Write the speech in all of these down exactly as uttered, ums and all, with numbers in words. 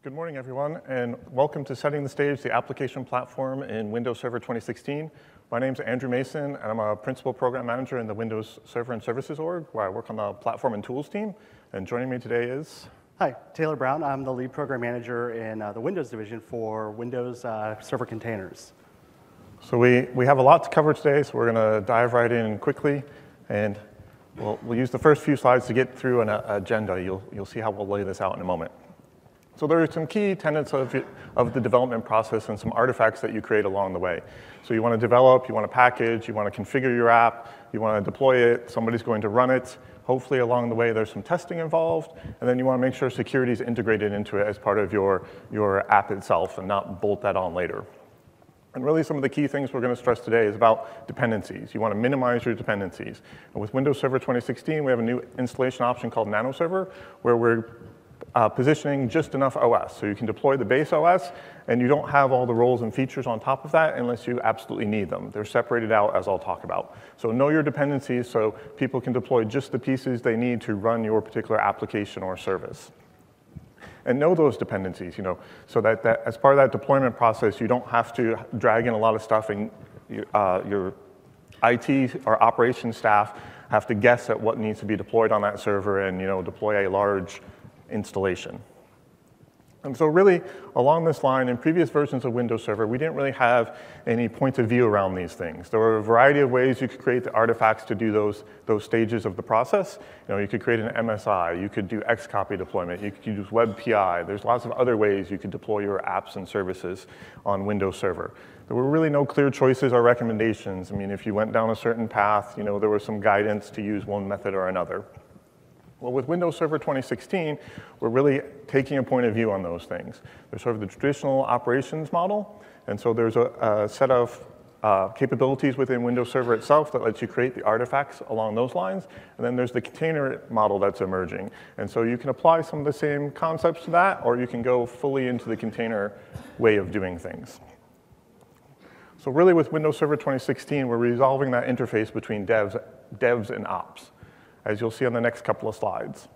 Good morning, everyone, and welcome to Setting the Stage, the application platform in Windows Server twenty sixteen. My name is Andrew Mason, and I'm a principal program manager in the Windows Server and Services org, where I work on the platform and tools team. And joining me today is... Hi, Taylor Brown. I'm the lead program manager in uh, the Windows division for Windows uh, Server Containers. So we, we have a lot to cover today, so we're going to dive right in quickly. And we'll, we'll use the first few slides to get through an uh, agenda. You'll, you'll see how we'll lay this out in a moment. So there are some key tenets of, of the development process and some artifacts that you create along the way. So you want to develop, you want to package, you want to configure your app, you want to deploy it, somebody's going to run it. Hopefully along the way there's some testing involved, and then you want to make sure security is integrated into it as part of your, your app itself and not bolt that on later. And really some of the key things we're going to stress today is about dependencies. You want to minimize your dependencies. And with Windows Server twenty sixteen, we have a new installation option called NanoServer, where we're Uh, positioning just enough O S. So you can deploy the base O S, and you don't have all the roles and features on top of that unless you absolutely need them. They're separated out, as I'll talk about. So know your dependencies so people can deploy just the pieces they need to run your particular application or service. And know those dependencies, you know, so that, that as part of that deployment process, you don't have to drag in a lot of stuff, and uh, your I T or operations staff have to guess at what needs to be deployed on that server and, you know, deploy a large installation. And so really, along this line, in previous versions of Windows Server, we didn't really have any point of view around these things. There were a variety of ways you could create the artifacts to do those, those stages of the process. You know, you could create an M S I, you could do Xcopy deployment, you could use WebPI. There's lots of other ways you could deploy your apps and services on Windows Server. There were really no clear choices or recommendations. I mean, if you went down a certain path, you know, there was some guidance to use one method or another. Well, with Windows Server twenty sixteen, we're really taking a point of view on those things. There's sort of the traditional operations model, and so there's a, a set of uh, capabilities within Windows Server itself that lets you create the artifacts along those lines, and then there's the container model that's emerging. And so you can apply some of the same concepts to that, or you can go fully into the container way of doing things. So really with Windows Server twenty sixteen, we're resolving that interface between devs, devs and ops, as you'll see on the next couple of slides.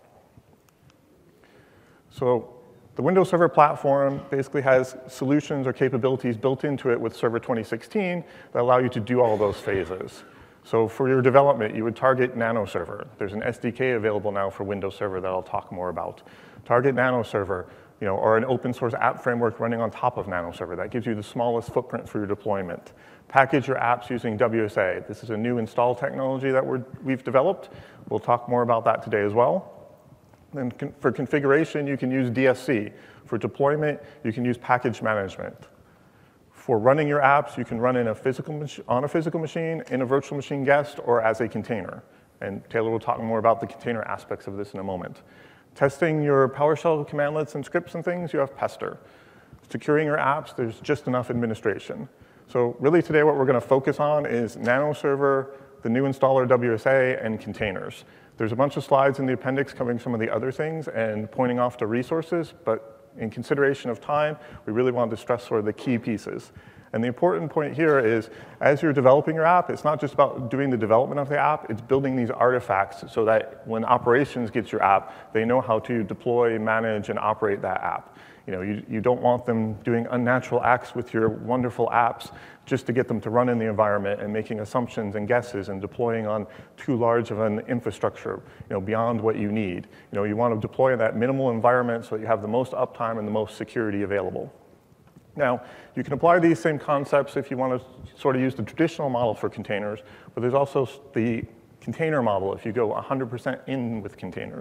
So the Windows Server platform basically has solutions or capabilities built into it with Server twenty sixteen that allow you to do all those phases. So for your development, you would target NanoServer. There's an S D K available now for Windows Server that I'll talk more about. Target NanoServer, you know, or an open source app framework running on top of NanoServer. That gives you the smallest footprint for your deployment. Package your apps using W S A. This is a new install technology that we're, we've developed. We'll talk more about that today as well. Then con for configuration, you can use D S C. For deployment, you can use package management. For running your apps, you can run in a physical on a physical machine, in a virtual machine guest, or as a container. And Taylor will talk more about the container aspects of this in a moment. Testing your PowerShell commandlets and scripts and things, you have Pester. Securing your apps, there's just enough administration. So really today what we're going to focus on is NanoServer, the new installer W S A, and containers. There's a bunch of slides in the appendix covering some of the other things and pointing off to resources, but in consideration of time, we really wanted to stress sort of the key pieces. And the important point here is, as you're developing your app, it's not just about doing the development of the app, it's building these artifacts so that when operations gets your app, they know how to deploy, manage, and operate that app. You know, you, you don't want them doing unnatural acts with your wonderful apps just to get them to run in the environment and making assumptions and guesses and deploying on too large of an infrastructure, you know, beyond what you need. You know, you want to deploy in that minimal environment so that you have the most uptime and the most security available. Now, you can apply these same concepts if you want to sort of use the traditional model for containers, but there's also the container model if you go one hundred percent in with containers.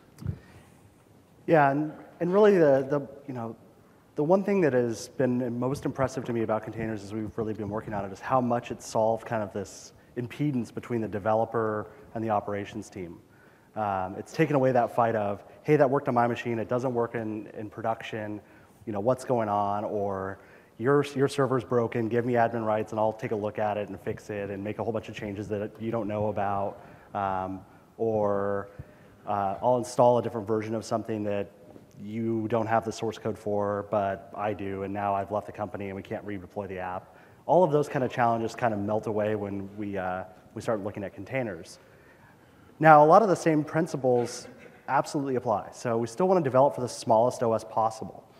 Yeah, and, and really the, the, you know, the one thing that has been most impressive to me about containers as we've really been working on it is how much it solved kind of this impedance between the developer and the operations team. Um, it's taken away that fight of, hey, that worked on my machine, it doesn't work in, in production, you know, what's going on, or your, your server's broken, give me admin rights and I'll take a look at it and fix it and make a whole bunch of changes that you don't know about, um, or uh, I'll install a different version of something that you don't have the source code for, but I do, and now I've left the company and we can't redeploy the app. All of those kind of challenges kind of melt away when we, uh, we start looking at containers. Now, a lot of the same principles absolutely apply. So we still want to develop for the smallest O S possible.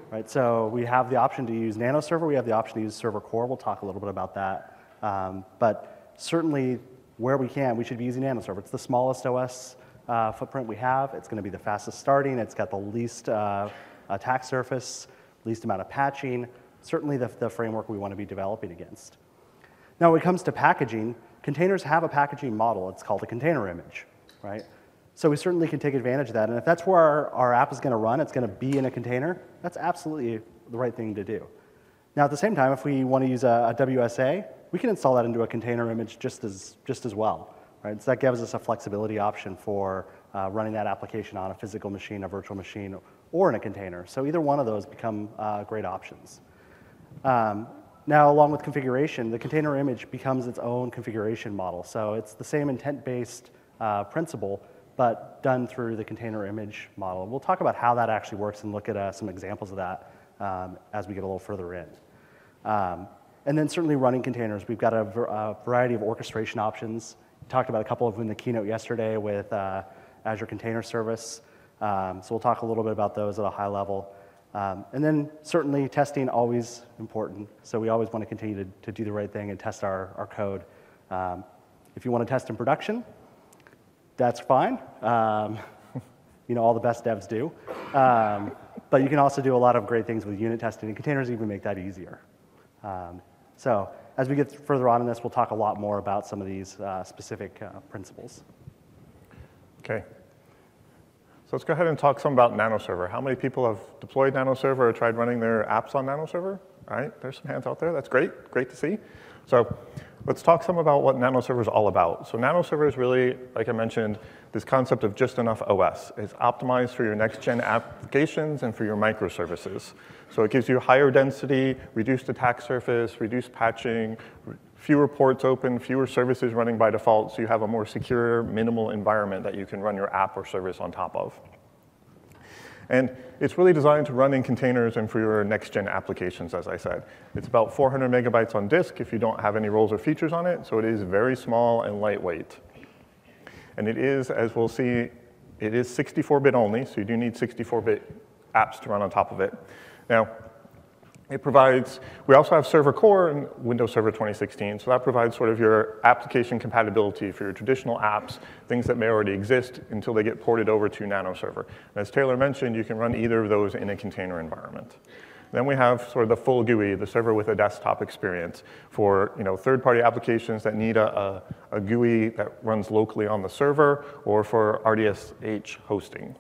right? So we have the option to use Nano Server. We have the option to use Server Core. We'll talk a little bit about that. Um, but certainly, where we can, we should be using Nano Server. It's the smallest O S uh, footprint we have. It's going to be the fastest starting. It's got the least uh, attack surface, least amount of patching. Certainly the, the framework we want to be developing against. Now, when it comes to packaging, containers have a packaging model. It's called a container image, right? So we certainly can take advantage of that. And if that's where our, our app is going to run, it's going to be in a container, that's absolutely the right thing to do. Now, at the same time, if we want to use a, a W S A, we can install that into a container image just as, just as well, right? So that gives us a flexibility option for uh, running that application on a physical machine, a virtual machine, or in a container. So either one of those become uh, great options. Um, now, along with configuration, the container image becomes its own configuration model. So it's the same intent-based uh, principle, but done through the container image model. We'll talk about how that actually works and look at uh, some examples of that um, as we get a little further in. Um, and then certainly running containers. We've got a, a variety of orchestration options. We talked about a couple of them in the keynote yesterday with uh, Azure Container Service. Um, so we'll talk a little bit about those at a high level. Um, and then certainly testing, always important. So we always want to continue to, to do the right thing and test our, our code. Um, if you want to test in production, that's fine. Um, you know, all the best devs do. Um, but you can also do a lot of great things with unit testing, and containers even make that easier. Um, so as we get further on in this, we'll talk a lot more about some of these uh, specific uh, principles. Okay. So let's go ahead and talk some about Nano Server. How many people have deployed Nano Server or tried running their apps on Nano Server? All right, there's some hands out there. That's great. Great to see. So let's talk some about what Nano Server is all about. So Nano Server is really, like I mentioned, this concept of just enough O S. It's optimized for your next-gen applications and for your microservices. So it gives you higher density, reduced attack surface, reduced patching, fewer ports open, fewer services running by default, so you have a more secure, minimal environment that you can run your app or service on top of. And it's really designed to run in containers and for your next-gen applications, as I said. It's about four hundred megabytes on disk if you don't have any roles or features on it, so it is very small and lightweight. And it is, as we'll see, it is sixty-four bit only, so you do need sixty-four bit apps to run on top of it. Now, it provides, we also have Server Core in Windows Server twenty sixteen, so that provides sort of your application compatibility for your traditional apps, things that may already exist until they get ported over to Nano Server. And as Taylor mentioned, you can run either of those in a container environment. Then we have sort of the full G U I, the server with a desktop experience for, you know, third-party applications that need a, a, a G U I that runs locally on the server or for R D S H hosting.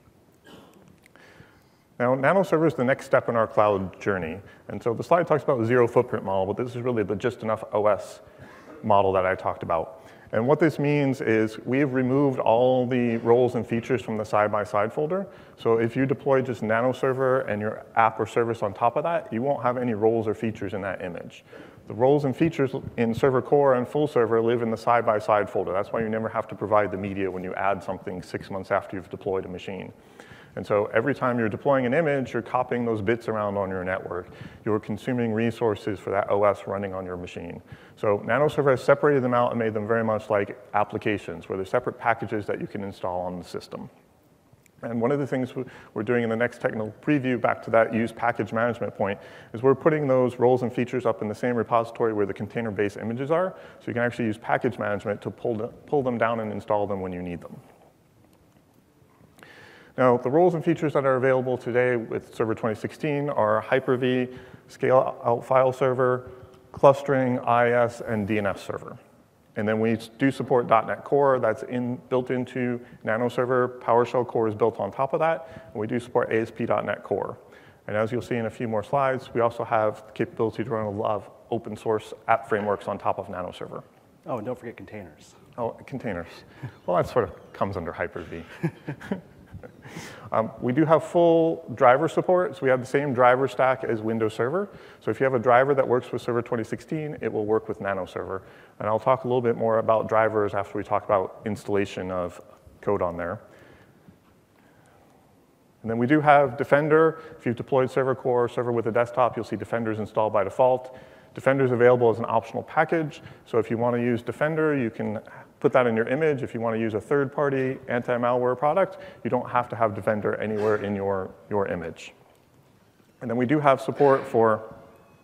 Now, Nano Server is the next step in our cloud journey. And so the slide talks about the zero footprint model, but this is really the just enough O S model that I talked about. And what this means is we've removed all the roles and features from the side-by-side folder. So if you deploy just Nano Server and your app or service on top of that, you won't have any roles or features in that image. The roles and features in Server Core and Full Server live in the side-by-side folder. That's why you never have to provide the media when you add something six months after you've deployed a machine. And so every time you're deploying an image, you're copying those bits around on your network. You're consuming resources for that O S running on your machine. So Nano Server has separated them out and made them very much like applications, where they're separate packages that you can install on the system. And one of the things we're doing in the next technical preview, back to that use package management point, is we're putting those roles and features up in the same repository where the container-based images are, so you can actually use package management to pull, pull them down and install them when you need them. Now, the roles and features that are available today with Server twenty sixteen are Hyper-V, Scale-Out File Server, Clustering, I S, and D N S Server. And then we do support dot net Core. That's in, built into Nano Server. PowerShell Core is built on top of that. And we do support A S P dot net Core. And as you'll see in a few more slides, we also have the capability to run a lot of open source app frameworks on top of Nano Server. Oh, and don't forget containers. Oh, containers. Well, that sort of comes under Hyper-V. Um, we do have full driver support, so we have the same driver stack as Windows Server. So if you have a driver that works with Server twenty sixteen, it will work with Nano Server. And I'll talk a little bit more about drivers after we talk about installation of code on there. And then we do have Defender. If you've deployed Server Core, Server with a desktop, you'll see Defender's installed by default. Defender is available as an optional package. So if you want to use Defender, you can put that in your image. If you want to use a third-party anti-malware product, you don't have to have Defender anywhere in your, your image. And then we do have support for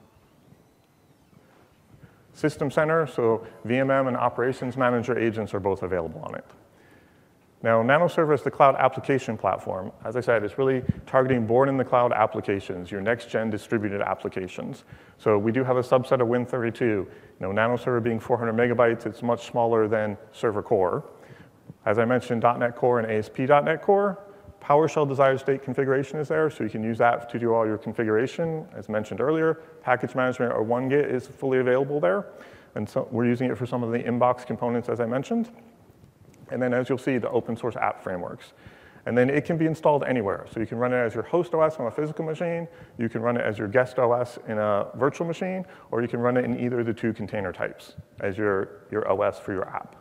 System Center, so V M M and Operations Manager agents are both available on it. Now, NanoServer is the cloud application platform. As I said, it's really targeting born-in-the-cloud applications, your next-gen distributed applications. So we do have a subset of Win thirty-two. You know, NanoServer being four hundred megabytes, it's much smaller than Server Core. As I mentioned, .NET Core and A S P dot net Core. PowerShell desired state configuration is there, so you can use that to do all your configuration. As mentioned earlier, package management or one git is fully available there. And so we're using it for some of the inbox components, as I mentioned. And then, as you'll see, the open source app frameworks. And then it can be installed anywhere. So you can run it as your host O S on a physical machine, you can run it as your guest O S in a virtual machine, or you can run it in either of the two container types as your, your O S for your app.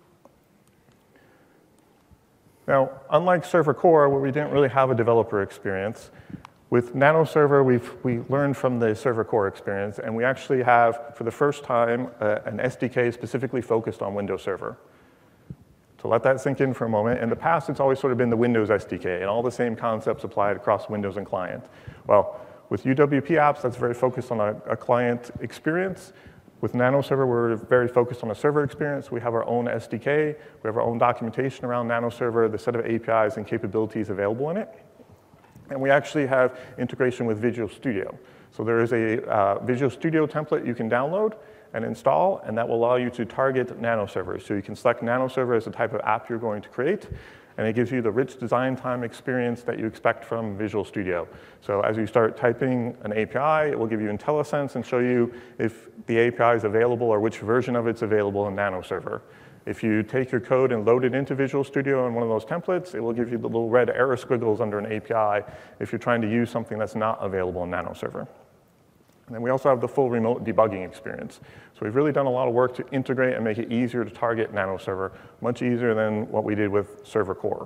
Now, unlike Server Core, where we didn't really have a developer experience, with NanoServer, we've we learned from the Server Core experience, and we actually have, for the first time, uh, an S D K specifically focused on Windows Server. So let that sink in for a moment. In the past, it's always sort of been the Windows S D K, and all the same concepts applied across Windows and client. Well, with U W P apps, that's very focused on a, a client experience. With NanoServer, we're very focused on a server experience. We have our own S D K. We have our own documentation around NanoServer, the set of A P Is and capabilities available in it. And we actually have integration with Visual Studio. So there is a uh, Visual Studio template you can download and install, and that will allow you to target NanoServer. So you can select NanoServer as the type of app you're going to create, and it gives you the rich design time experience that you expect from Visual Studio. So as you start typing an A P I, it will give you IntelliSense and show you if the A P I is available or which version of it's available in NanoServer. If you take your code and load it into Visual Studio in one of those templates, it will give you the little red arrow squiggles under an A P I if you're trying to use something that's not available in NanoServer. And then we also have the full remote debugging experience. So we've really done a lot of work to integrate and make it easier to target NanoServer, much easier than what we did with Server Core.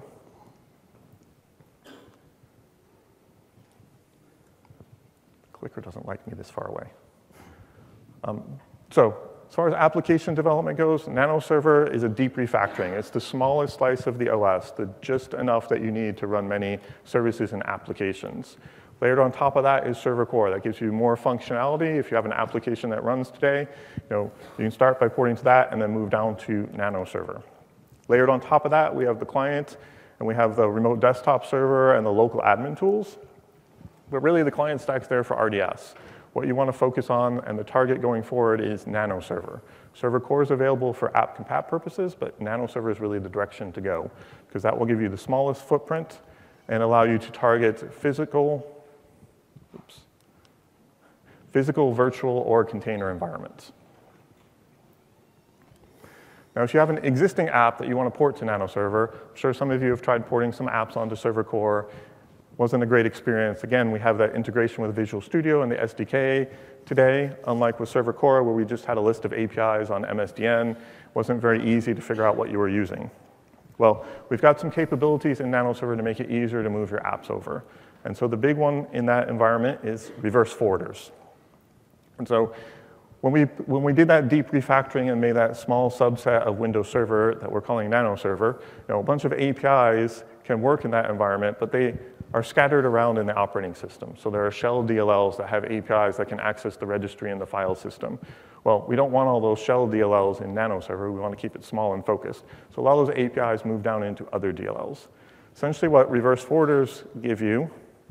The clicker doesn't like me this far away. Um, so as far as application development goes, NanoServer is a deep refactoring. It's the smallest slice of the O S, the just enough that you need to run many services and applications. Layered on top of that is Server Core. That gives you more functionality. If you have an application that runs today, you know, you can start by porting to that and then move down to NanoServer. Layered on top of that, we have the client, and we have the remote desktop server and the local admin tools. But really, the client stack's there for R D S. What you want to focus on and the target going forward is NanoServer. Server Core is available for app compat purposes, but NanoServer is really the direction to go, because that will give you the smallest footprint and allow you to target physical, oops, physical, virtual, or container environments. Now, if you have an existing app that you want to port to NanoServer, I'm sure some of you have tried porting some apps onto Server Core. Wasn't a great experience. Again, we have that integration with Visual Studio and the S D K today, unlike with Server Core, where we just had a list of A P Is on M S D N. It wasn't very easy to figure out what you were using. Well, we've got some capabilities in NanoServer to make it easier to move your apps over. And so the big one in that environment is reverse forwarders. And so when we, when we did that deep refactoring and made that small subset of Windows Server that we're calling NanoServer, you know, a bunch of A P Is can work in that environment, but they are scattered around in the operating system. So there are shell D L Ls that have A P Is that can access the registry and the file system. Well, we don't want all those shell D L Ls in NanoServer. We want to keep it small and focused. So a lot of those A P Is move down into other D L Ls. Essentially what reverse forwarders give you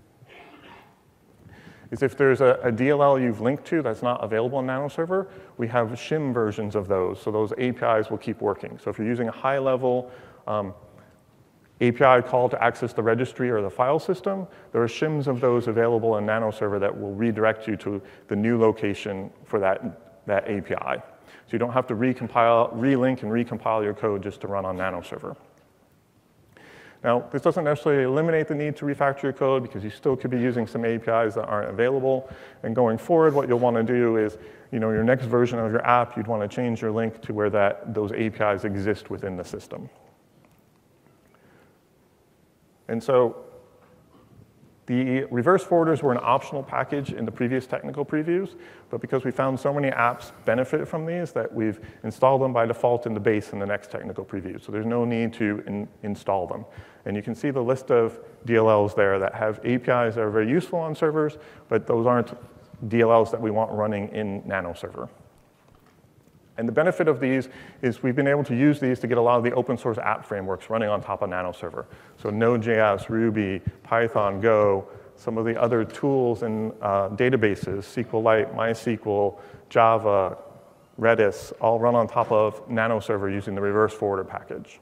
is if there's a, a D L L you've linked to that's not available in NanoServer, we have shim versions of those, so those A P Is will keep working. So if you're using a high-level um, A P I call to access the registry or the file system, there are shims of those available in NanoServer that will redirect you to the new location for that, that A P I. So you don't have to recompile, relink and recompile your code just to run on NanoServer. Now, this doesn't necessarily eliminate the need to refactor your code because you still could be using some A P Is that aren't available. And going forward, what you'll want to do is, you know, your next version of your app, you'd want to change your link to where that, those A P Is exist within the system. And so The reverse forwarders were an optional package in the previous technical previews, but because we found so many apps benefit from these that we've installed them by default in the base in the next technical preview. So there's no need to in, install them. And you can see the list of D L Ls there that have A P Is that are very useful on servers, but those aren't D L Ls that we want running in NanoServer. And the benefit of these is we've been able to use these to get a lot of the open source app frameworks running on top of NanoServer. So Node.js, Ruby, Python, Go, some of the other tools and uh, databases, SQLite, MySQL, Java, Redis, all run on top of NanoServer using the reverse forwarder package.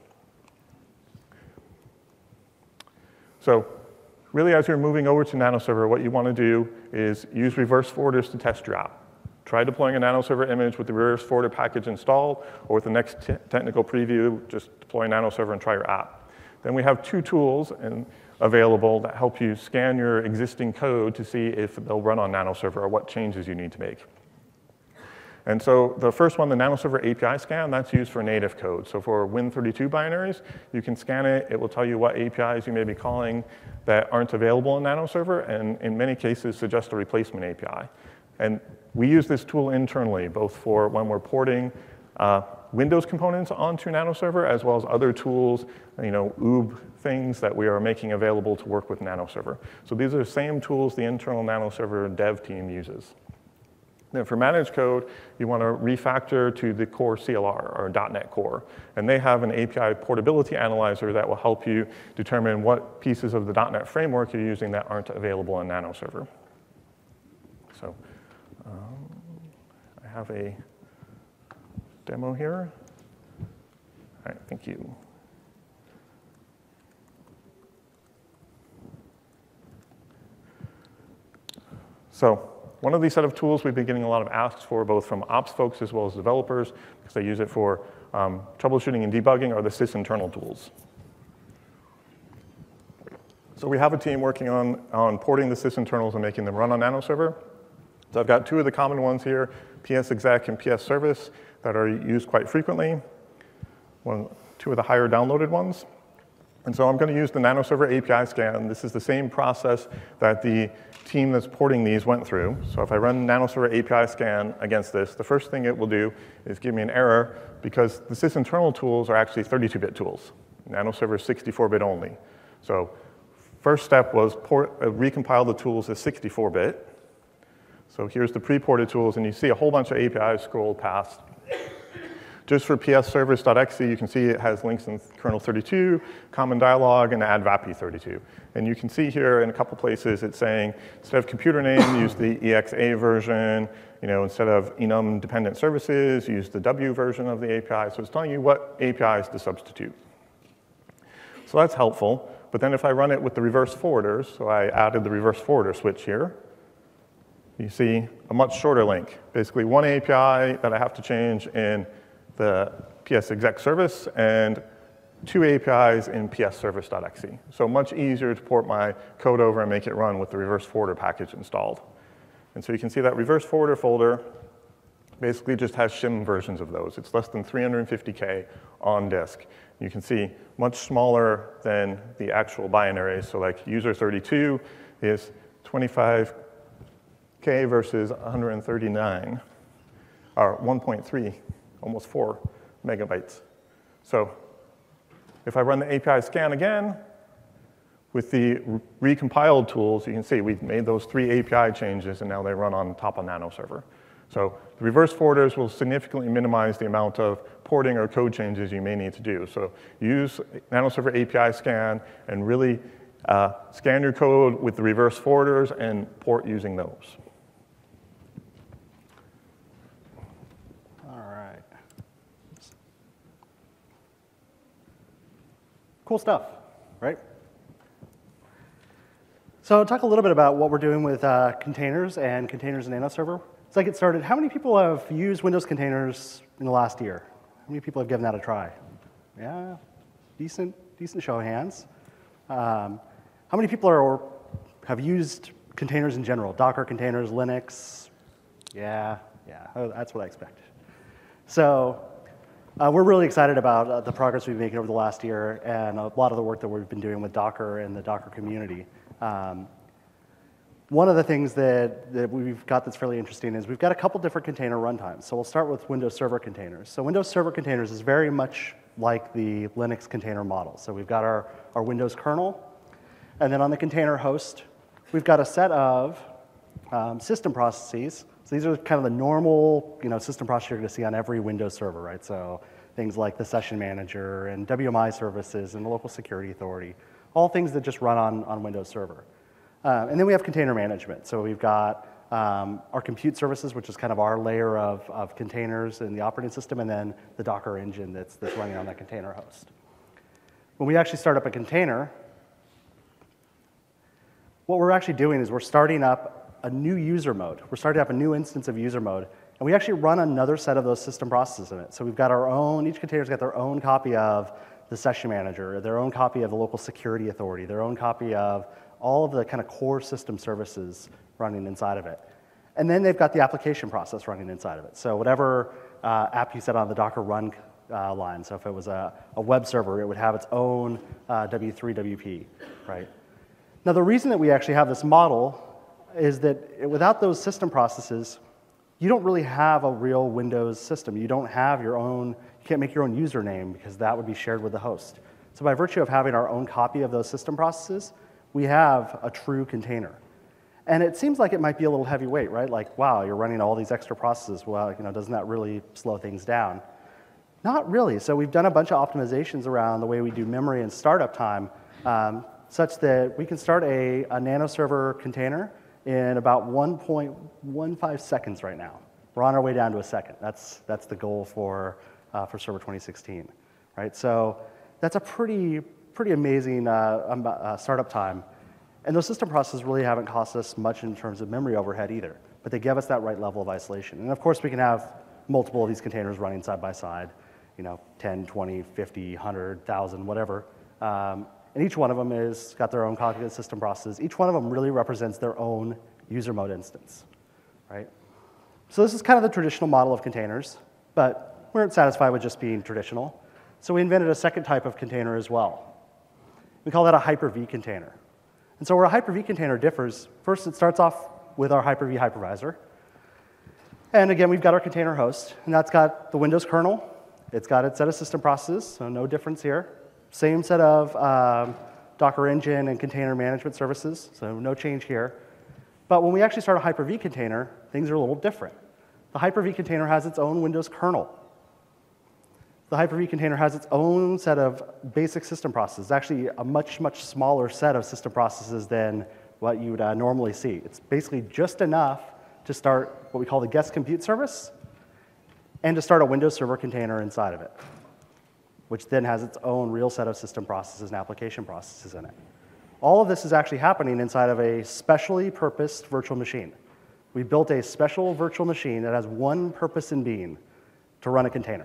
So really, as you're moving over to NanoServer, what you want to do is use reverse forwarders to test your app. Try deploying a NanoServer image with the reverse forwarder package installed, or with the next t technical preview, just deploy NanoServer and try your app. Then we have two tools and, available that help you scan your existing code to see if they'll run on NanoServer or what changes you need to make. And so the first one, the NanoServer A P I scan, that's used for native code. So for Win thirty-two binaries, you can scan it. It will tell you what A P Is you may be calling that aren't available in NanoServer, and in many cases suggest a replacement A P I. And we use this tool internally, both for when we're porting uh, Windows components onto NanoServer, as well as other tools, you know, O O B things that we are making available to work with NanoServer. So these are the same tools the internal NanoServer dev team uses. Then for managed code, you want to refactor to the core C L R, or dot net Core. And they have an A P I portability analyzer that will help you determine what pieces of the dot net framework you're using that aren't available in NanoServer. So um, I have a demo here. All right, thank you. So one of these set of tools we've been getting a lot of asks for, both from ops folks as well as developers, because they use it for um, troubleshooting and debugging, are the sysinternal tools. So we have a team working on, on porting the sysinternals and making them run on NanoServer. So I've got two of the common ones here, psexec and psservice, that are used quite frequently. One, two of the higher downloaded ones. And so I'm going to use the NanoServer A P I scan. This is the same process that the team that's porting these went through. So if I run NanoServer A P I scan against this, the first thing it will do is give me an error, because the sysinternal tools are actually thirty-two bit tools. NanoServer is sixty-four bit only. So first step was port, uh, recompile the tools as sixty-four bit. So here's the pre-ported tools, and you see a whole bunch of A P Is scrolled past. Just for psservice.exe, you can see it has links in kernel thirty-two, common dialog, and add V A P I thirty-two. And you can see here in a couple places it's saying, instead of computer name, use the E X A version. You know, instead of enum dependent services, use the W version of the A P I. So it's telling you what A P Is to substitute. So that's helpful. But then if I run it with the reverse forwarders, so I added the reverse forwarder switch here, you see a much shorter link. Basically one A P I that I have to change in the psexec service, and two A P Is in psservice.exe. So much easier to port my code over and make it run with the reverse forwarder package installed. And so you can see that reverse forwarder folder basically just has shim versions of those. It's less than three hundred fifty K on disk. You can see much smaller than the actual binaries. So like user thirty-two is twenty-five K versus one hundred thirty-nine, or one point three. Almost four megabytes. So if I run the A P I scan again, with the re recompiled tools, you can see we've made those three A P I changes, and now they run on top of NanoServer. So the reverse forwarders will significantly minimize the amount of porting or code changes you may need to do. So use NanoServer A P I scan and really uh, scan your code with the reverse forwarders and port using those. Cool stuff, right? So talk a little bit about what we're doing with uh, containers and containers in NanoServer. So I get started, how many people have used Windows containers in the last year? How many people have given that a try? Yeah, decent, decent show of hands. Um, how many people are, have used containers in general? Docker containers, Linux? Yeah, yeah, that's what I expected. So Uh, we're really excited about uh, the progress we've been making over the last year and a lot of the work that we've been doing with Docker and the Docker community. Um, one of the things that, that we've got that's fairly interesting is we've got a couple different container runtimes. So we'll start with Windows Server containers. So Windows Server containers is very much like the Linux container model. So we've got our, our Windows kernel, and then on the container host, we've got a set of um, system processes. So these are kind of the normal, you know, system processes you're going to see on every Windows server, right? So things like the session manager and W M I services and the local security authority, all things that just run on, on Windows Server. Uh, and then we have container management. So we've got um, our compute services, which is kind of our layer of, of containers in the operating system, and then the Docker engine that's, that's running on that container host. When we actually start up a container, what we're actually doing is we're starting up a new user mode. We're starting up a new instance of user mode, and we actually run another set of those system processes in it. So we've got our own, each container's got their own copy of the session manager, their own copy of the local security authority, their own copy of all of the kind of core system services running inside of it. And then they've got the application process running inside of it. So whatever uh, app you set on the Docker run uh, line, so if it was a, a web server, it would have its own uh, W three W P, right? Now the reason that we actually have this model is that without those system processes, you don't really have a real Windows system. You don't have your own, you can't make your own username because that would be shared with the host. So by virtue of having our own copy of those system processes, we have a true container. And it seems like it might be a little heavyweight, right? Like, wow, you're running all these extra processes. Well, you know, doesn't that really slow things down? Not really. So we've done a bunch of optimizations around the way we do memory and startup time, um, such that we can start a, a nano server container in about one point one five seconds right now. We're on our way down to a second. That's, that's the goal for, uh, for Server twenty sixteen, right? So that's a pretty, pretty amazing uh, um, uh, startup time. And those system processes really haven't cost us much in terms of memory overhead either, but they give us that right level of isolation. And of course, we can have multiple of these containers running side by side, you know, ten, twenty, fifty, one hundred, one thousand, whatever. Um, and each one of them has got their own cognitive system processes. Each one of them really represents their own user mode instance, right? So this is kind of the traditional model of containers, but we weren't satisfied with just being traditional. So we invented a second type of container as well. We call that a Hyper-V container. And so where a Hyper-V container differs, first it starts off with our Hyper-V hypervisor. And again, we've got our container host, and that's got the Windows kernel. It's got its set of system processes, so no difference here. Same set of um, Docker engine and container management services, so no change here. But when we actually start a Hyper-V container, things are a little different. The Hyper-V container has its own Windows kernel. The Hyper-V container has its own set of basic system processes, actually a much, much smaller set of system processes than what you would uh, normally see. It's basically just enough to start what we call the guest compute service and to start a Windows Server container inside of it, which then has its own real set of system processes and application processes in it. All of this is actually happening inside of a specially purposed virtual machine. We built a special virtual machine that has one purpose in being, to run a container.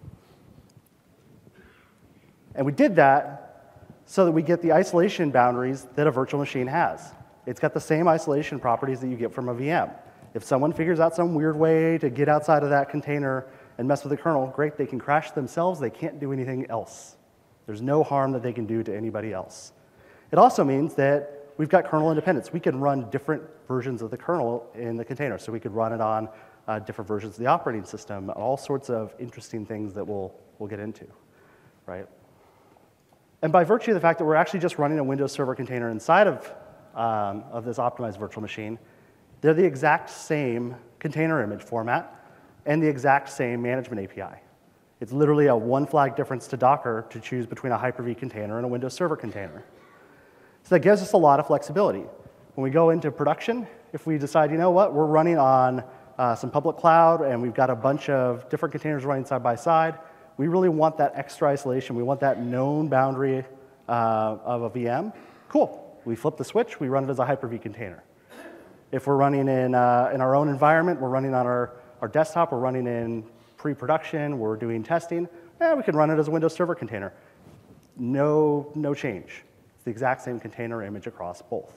And we did that so that we get the isolation boundaries that a virtual machine has. It's got the same isolation properties that you get from a V M. If someone figures out some weird way to get outside of that container and mess with the kernel, great, they can crash themselves. They can't do anything else. There's no harm that they can do to anybody else. It also means that we've got kernel independence. We can run different versions of the kernel in the container. So we could run it on uh, different versions of the operating system, all sorts of interesting things that we'll, we'll get into, right? And by virtue of the fact that we're actually just running a Windows Server container inside of, um, of this optimized virtual machine, they're the exact same container image format and the exact same management A P I. It's literally a one flag difference to Docker to choose between a Hyper-V container and a Windows Server container. So that gives us a lot of flexibility. When we go into production, if we decide, you know what, we're running on uh, some public cloud and we've got a bunch of different containers running side by side, we really want that extra isolation. We want that known boundary uh, of a V M. Cool. We flip the switch. We run it as a Hyper-V container. If we're running in, uh, in our own environment, we're running on our, our desktop, we're running in pre-production, we're doing testing, eh, we can run it as a Windows Server container. No, no change. It's the exact same container image across both.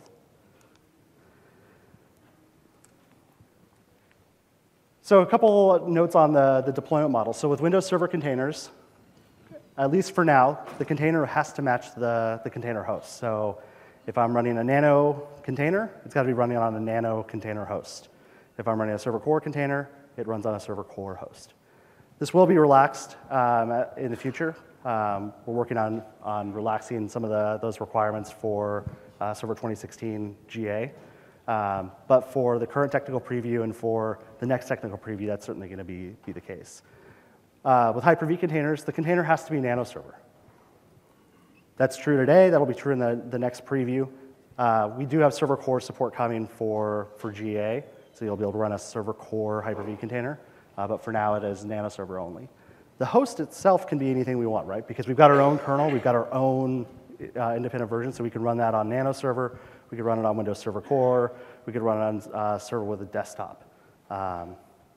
So a couple notes on the, the deployment model. So with Windows Server containers, at least for now, the container has to match the, the container host. So If I'm running a Nano container, it's got to be running on a Nano container host. If I'm running a server core container, it runs on a server core host. This will be relaxed um, in the future. Um, we're working on, on relaxing some of the, those requirements for uh, Server twenty sixteen G A. Um, but for the current technical preview and for the next technical preview, that's certainly going to be, be the case. Uh, with Hyper-V containers, the container has to be Nano server. That's true today. That'll be true in the, the next preview. Uh, we do have server core support coming for, for G A, so you'll be able to run a server core Hyper-V container. Uh, but for now, it is Nano server only. The host itself can be anything we want, right? Because we've got our own kernel, we've got our own uh, independent version, so we can run that on Nano server, we could run it on Windows Server Core, we could run it on uh, server with a desktop. Um,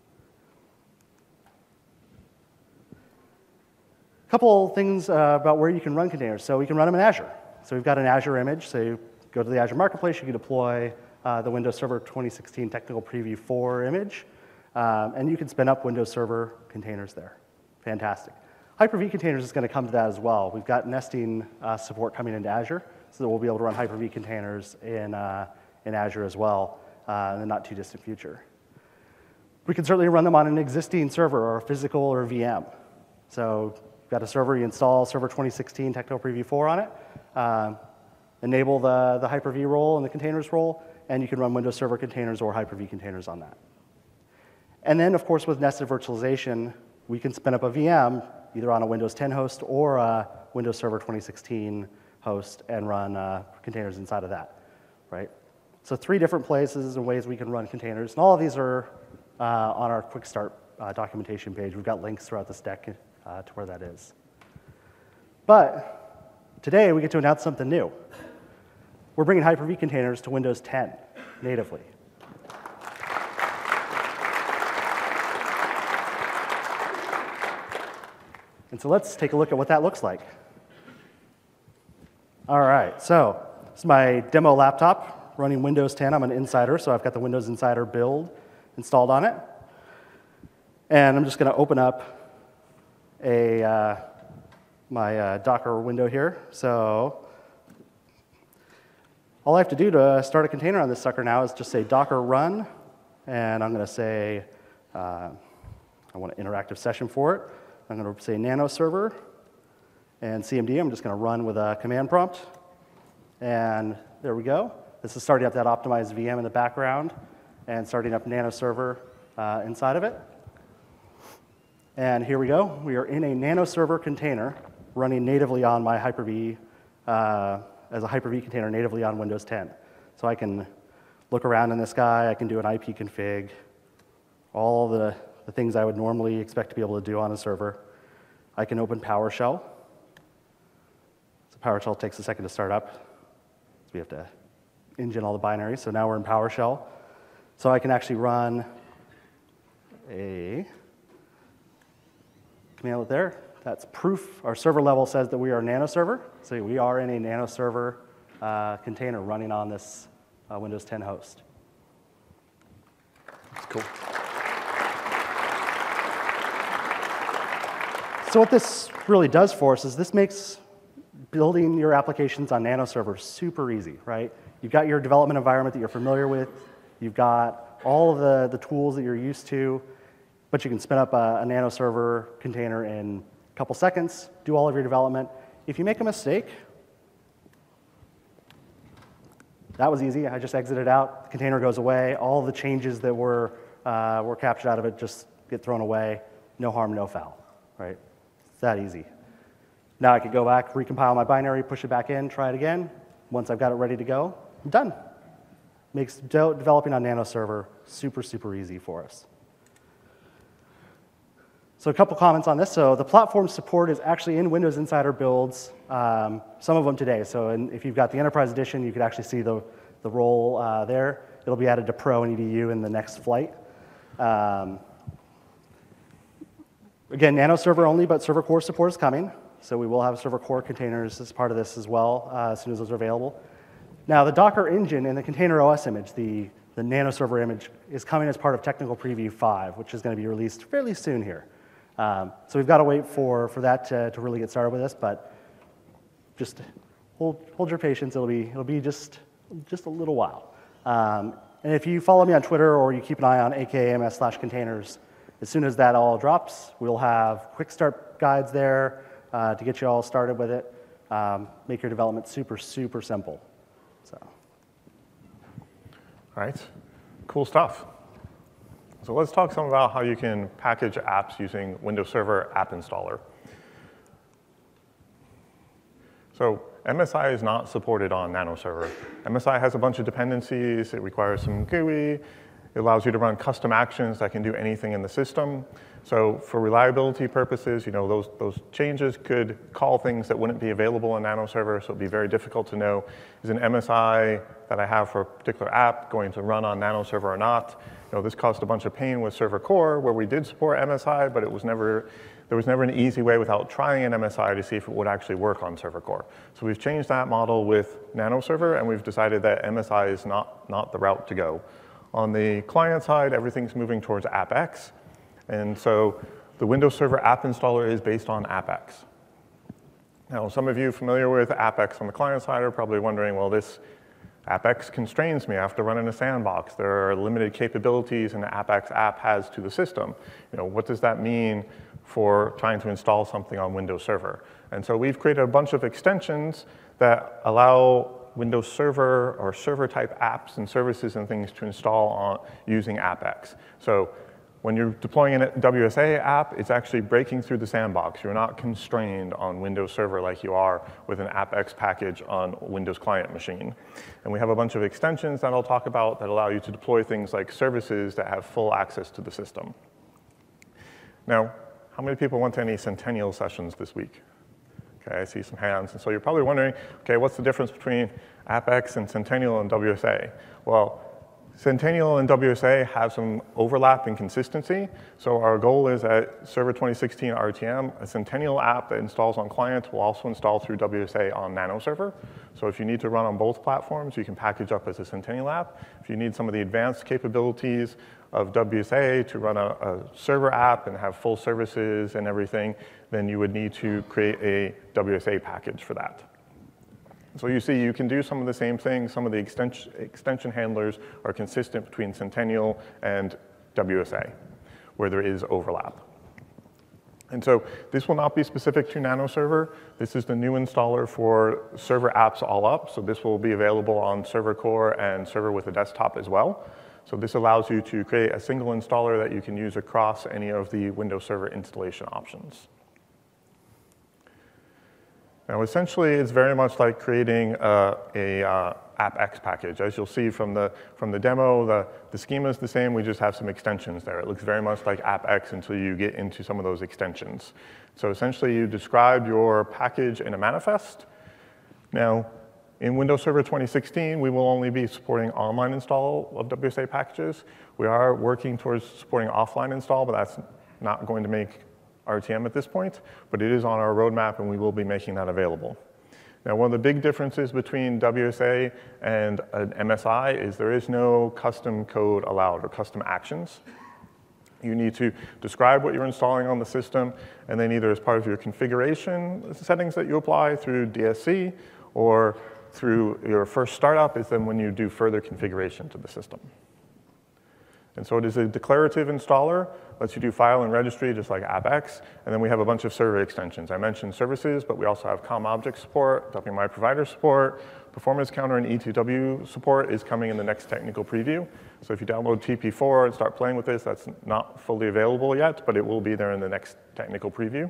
couple things uh, about where you can run containers. So we can run them in Azure. So we've got an Azure image, so you go to the Azure Marketplace, you can deploy uh, the Windows Server twenty sixteen Technical Preview four image, um, and you can spin up Windows Server containers there. Fantastic. Hyper-V containers is going to come to that as well. We've got nesting uh, support coming into Azure, so that we'll be able to run Hyper-V containers in, uh, in Azure as well uh, in the not too distant future. We can certainly run them on an existing server or a physical or a V M. So you've got a server, you install Server twenty sixteen Technical Preview four on it, uh, enable the, the Hyper-V role and the containers role, and you can run Windows Server containers or Hyper-V containers on that. And then, of course, with nested virtualization, we can spin up a V M either on a Windows ten host or a Windows Server twenty sixteen host and run uh, containers inside of that, right? So three different places and ways we can run containers, and all of these are uh, on our Quick Start uh, documentation page. We've got links throughout this deck uh, to where that is. But today we get to announce something new. We're bringing Hyper-V containers to Windows ten natively. And so let's take a look at what that looks like. All right, so this is my demo laptop running Windows ten. I'm an insider, so I've got the Windows Insider build installed on it. And I'm just going to open up a, uh, my uh, Docker window here. So all I have to do to start a container on this sucker now is just say docker run, and I'm going to say uh, I want an interactive session for it. I'm going to say Nano server and C M D. I'm just going to run with a command prompt. And there we go. This is starting up that optimized V M in the background and starting up Nano server uh, inside of it. And here we go. We are in a Nano server container running natively on my Hyper-V, uh, as a Hyper-V container natively on Windows ten. So I can look around in this guy. I can do an I P config, all the the things I would normally expect to be able to do on a server. I can open PowerShell. So PowerShell takes a second to start up. So we have to engine all the binaries. So now we're in PowerShell. So I can actually run a command there. That's proof. Our server level says that we are a Nano server. So we are in a Nano server uh, container running on this uh, Windows ten host. That's cool. So what this really does for us is this makes building your applications on Nano servers super easy, right? You've got your development environment that you're familiar with. You've got all of the, the tools that you're used to, but you can spin up a, a Nano server container in a couple seconds, do all of your development. If you make a mistake, that was easy. I just exited out. The container goes away. All the changes that were, uh, were captured out of it just get thrown away. No harm, no foul, right? It's that easy. Now I could go back, recompile my binary, push it back in, try it again. Once I've got it ready to go, I'm done. Makes de developing on Nano server super, super easy for us. So a couple comments on this. So the platform support is actually in Windows Insider builds, um, some of them today. So in, if you've got the Enterprise Edition, you could actually see the, the role uh, there. It'll be added to Pro and E D U in the next flight. Um, again, Nano server only, but server core support is coming. So we will have server core containers as part of this as well, uh, as soon as those are available. Now the Docker engine and the container O S image, the, the Nano server image, is coming as part of Technical Preview five, which is going to be released fairly soon here. Um, so we've got to wait for, for that to, to really get started with this, but just hold, hold your patience. It'll be, it'll be just, just a little while. Um, and if you follow me on Twitter or you keep an eye on A K A M S slash containers, as soon as that all drops, we'll have quick start guides there uh, to get you all started with it. Um, make your development super, super simple. So. All right, cool stuff. So let's talk some about how you can package apps using Windows Server App Installer. So M S I is not supported on NanoServer. M S I has a bunch of dependencies. It requires some G U I. It allows you to run custom actions that can do anything in the system. So for reliability purposes, you know, those, those changes could call things that wouldn't be available in NanoServer, so it'd be very difficult to know, is an M S I that I have for a particular app going to run on NanoServer or not? You know, this caused a bunch of pain with Server Core, where we did support M S I, but it was never, there was never an easy way without trying an M S I to see if it would actually work on Server Core. So we've changed that model with NanoServer, and we've decided that M S I is not, not the route to go. On the client side, everything's moving towards AppX. And so the Windows Server App Installer is based on AppX. Now, some of you familiar with AppX on the client side are probably wondering, well, this AppX constrains me. I have to run in a sandbox. There are limited capabilities an AppX app has to the system. You know, what does that mean for trying to install something on Windows Server? And so we've created a bunch of extensions that allow Windows Server or server-type apps and services and things to install on using AppX. So when you're deploying a W S A app, it's actually breaking through the sandbox. You're not constrained on Windows Server like you are with an AppX package on a Windows client machine. And we have a bunch of extensions that I'll talk about that allow you to deploy things like services that have full access to the system. Now, how many people went to any Centennial sessions this week? Okay, I see some hands. And so you're probably wondering, okay, what's the difference between AppX and Centennial and W S A? Well, Centennial and W S A have some overlap and consistency. So our goal is at Server twenty sixteen R T M, a Centennial app that installs on clients will also install through W S A on NanoServer. So if you need to run on both platforms, you can package up as a Centennial app. If you need some of the advanced capabilities of W S A to run a, a server app and have full services and everything, then you would need to create a W S A package for that. So you see, you can do some of the same things. Some of the extension, extension handlers are consistent between Centennial and W S A, where there is overlap. And so this will not be specific to NanoServer. This is the new installer for server apps all up. So this will be available on Server Core and Server with a desktop as well. So this allows you to create a single installer that you can use across any of the Windows Server installation options. Now, essentially, it's very much like creating uh, a uh, AppX package. As you'll see from the, from the demo, the, the schema is the same. We just have some extensions there. It looks very much like AppX until you get into some of those extensions. So essentially, you describe your package in a manifest. Now, in Windows Server twenty sixteen, we will only be supporting online install of W S A packages. We are working towards supporting offline install, but that's not going to make R T M at this point, but it is on our roadmap and we will be making that available. Now, one of the big differences between W S A and an M S I is there is no custom code allowed or custom actions. You need to describe what you're installing on the system, and then either as part of your configuration settings that you apply through D S C or through your first startup is then when you do further configuration to the system. And so it is a declarative installer, lets you do file and registry just like AppX, and then we have a bunch of server extensions. I mentioned services, but we also have COM object support, W M I provider support, performance counter and E two W support is coming in the next technical preview. So if you download T P four and start playing with this, that's not fully available yet, but it will be there in the next technical preview.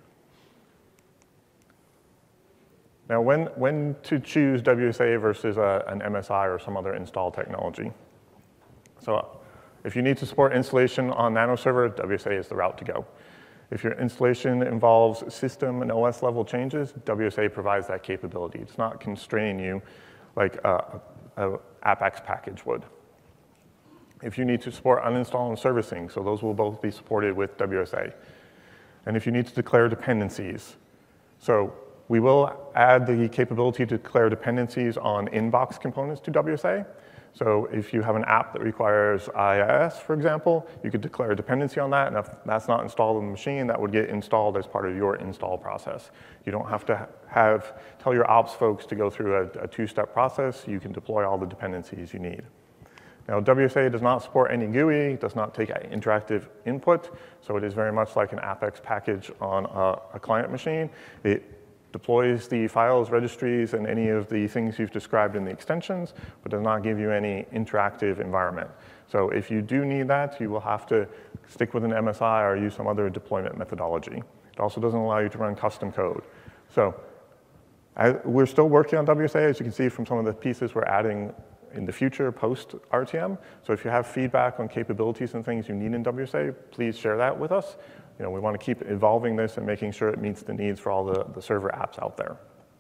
Now, when, when to choose W S A versus a, an M S I or some other install technology? So if you need to support installation on NanoServer, W S A is the route to go. If your installation involves system and O S level changes, W S A provides that capability. It's not constraining you like a, a AppX package would. If you need to support uninstall and servicing, so those will both be supported with W S A. And if you need to declare dependencies, so we will add the capability to declare dependencies on inbox components to W S A. So if you have an app that requires I I S, for example, you could declare a dependency on that, and if that's not installed on the machine, that would get installed as part of your install process. You don't have to have tell your ops folks to go through a, a two-step process. You can deploy all the dependencies you need. Now, W S A does not support any G U I, does not take interactive input, so it is very much like an Apex package on a, a client machine. It deploys the files, registries, and any of the things you've described in the extensions, but does not give you any interactive environment. So if you do need that, you will have to stick with an M S I or use some other deployment methodology. It also doesn't allow you to run custom code. So I, we're still working on W S A, as you can see from some of the pieces we're adding in the future post R T M. So if you have feedback on capabilities and things you need in W S A, please share that with us. You know, we want to keep evolving this and making sure it meets the needs for all the, the server apps out there.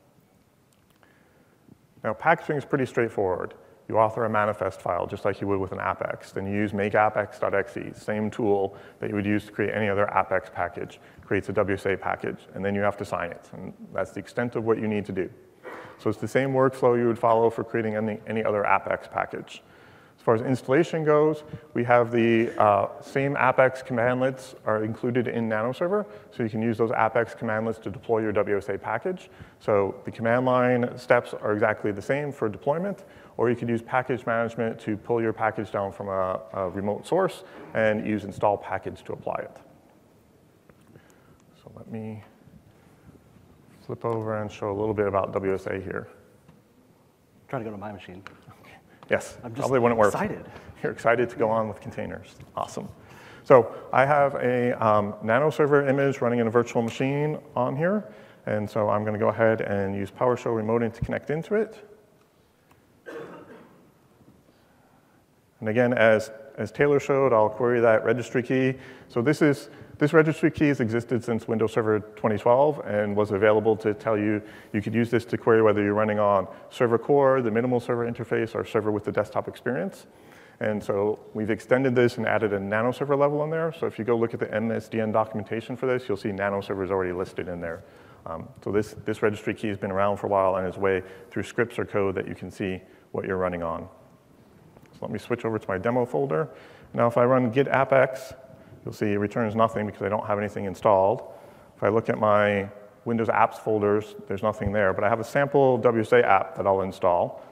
Now, packaging is pretty straightforward. You author a manifest file, just like you would with an Apex. Then you use make apex.exe, same tool that you would use to create any other Apex package, creates a W S A package, and then you have to sign it. And that's the extent of what you need to do. So it's the same workflow you would follow for creating any, any other Apex package. As far as installation goes, we have the uh, same Apex commandlets are included in NanoServer, so you can use those Apex commandlets to deploy your W S A package. So the command line steps are exactly the same for deployment, or you could use package management to pull your package down from a, a remote source and use install package to apply it. So let me flip over and show a little bit about W S A here. I'm trying to go to my machine. Yes, I'm just probably wouldn't work. excited. You're excited to go on with containers. Awesome. So I have a um, NanoServer image running in a virtual machine on here. And so I'm going to go ahead and use PowerShell remoting to connect into it. And again, as, as Taylor showed, I'll query that registry key. So this is This registry key has existed since Windows Server twenty twelve and was available to tell you, you could use this to query whether you're running on server core, the minimal server interface, or server with the desktop experience. And so we've extended this and added a NanoServer level in there. So if you go look at the M S D N documentation for this, you'll see NanoServer is already listed in there. Um, so this, this registry key has been around for a while and is way through scripts or code that you can see what you're running on. So let me switch over to my demo folder. Now if I run git apex, you'll see it returns nothing because I don't have anything installed. If I look at my Windows apps folders, there's nothing there, but I have a sample W S A app that I'll install.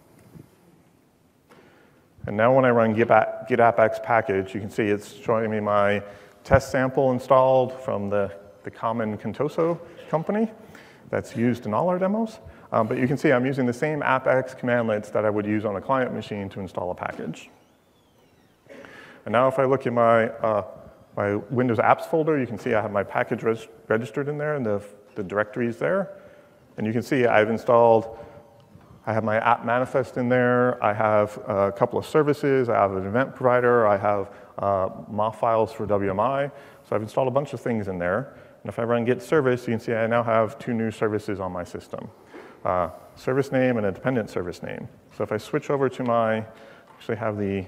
And now when I run git apex package, you can see it's showing me my test sample installed from the, the common Contoso company that's used in all our demos. Um, but you can see I'm using the same apex commandlets that I would use on a client machine to install a package. And now if I look at my uh, my Windows apps folder, you can see I have my package res registered in there and the, the directories there. And you can see I've installed, I have my app manifest in there, I have a couple of services, I have an event provider, I have uh, M O F files for W M I. So I've installed a bunch of things in there. And if I run git service, you can see I now have two new services on my system. Uh, service name and a dependent service name. So if I switch over to my, actually have the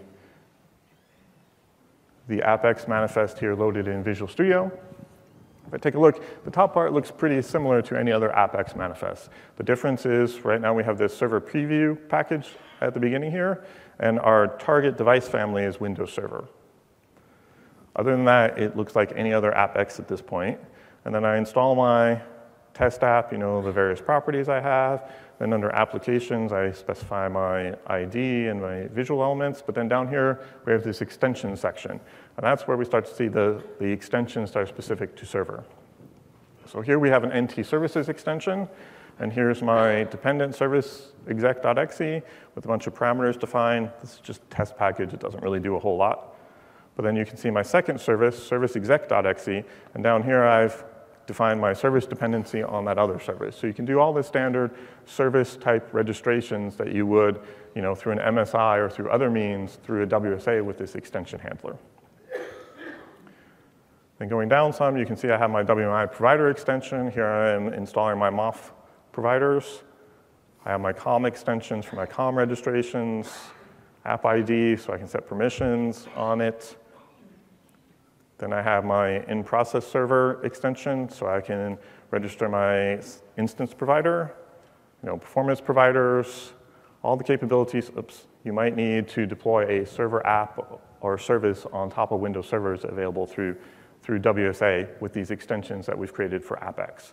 the Apex manifest here loaded in Visual Studio. If I take a look, the top part looks pretty similar to any other Apex manifest. The difference is right now we have this server preview package at the beginning here, and our target device family is Windows Server. Other than that, it looks like any other Apex at this point. And then I install my test app, you know, the various properties I have. Then under applications, I specify my I D and my visual elements. But then down here, we have this extension section. And that's where we start to see the, the extensions that are specific to server. So here we have an N T services extension. And here's my dependent service exec.exe with a bunch of parameters defined. This is just a test package. It doesn't really do a whole lot. But then you can see my second service, service exec.exe. And down here, I've define my service dependency on that other service. So you can do all the standard service type registrations that you would, you know, through an M S I or through other means through a W S A with this extension handler. Then going down some, you can see I have my W M I provider extension. Here I am installing my M O F providers. I have my COM extensions for my COM registrations, app I D, so I can set permissions on it. Then I have my in-process server extension, so I can register my instance provider, you know, performance providers, all the capabilities, oops, you might need to deploy a server app or service on top of Windows servers available through, through W S A with these extensions that we've created for AppX.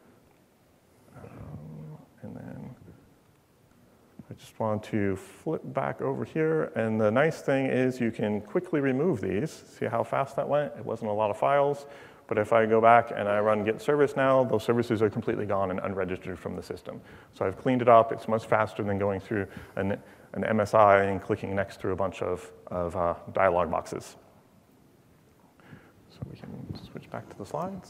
Um, and then I just want to flip back over here. And the nice thing is you can quickly remove these. See how fast that went? It wasn't a lot of files. But if I go back and I run get service now, those services are completely gone and unregistered from the system. So I've cleaned it up. It's much faster than going through an, an M S I and clicking next through a bunch of, of uh, dialog boxes. So we can switch back to the slides.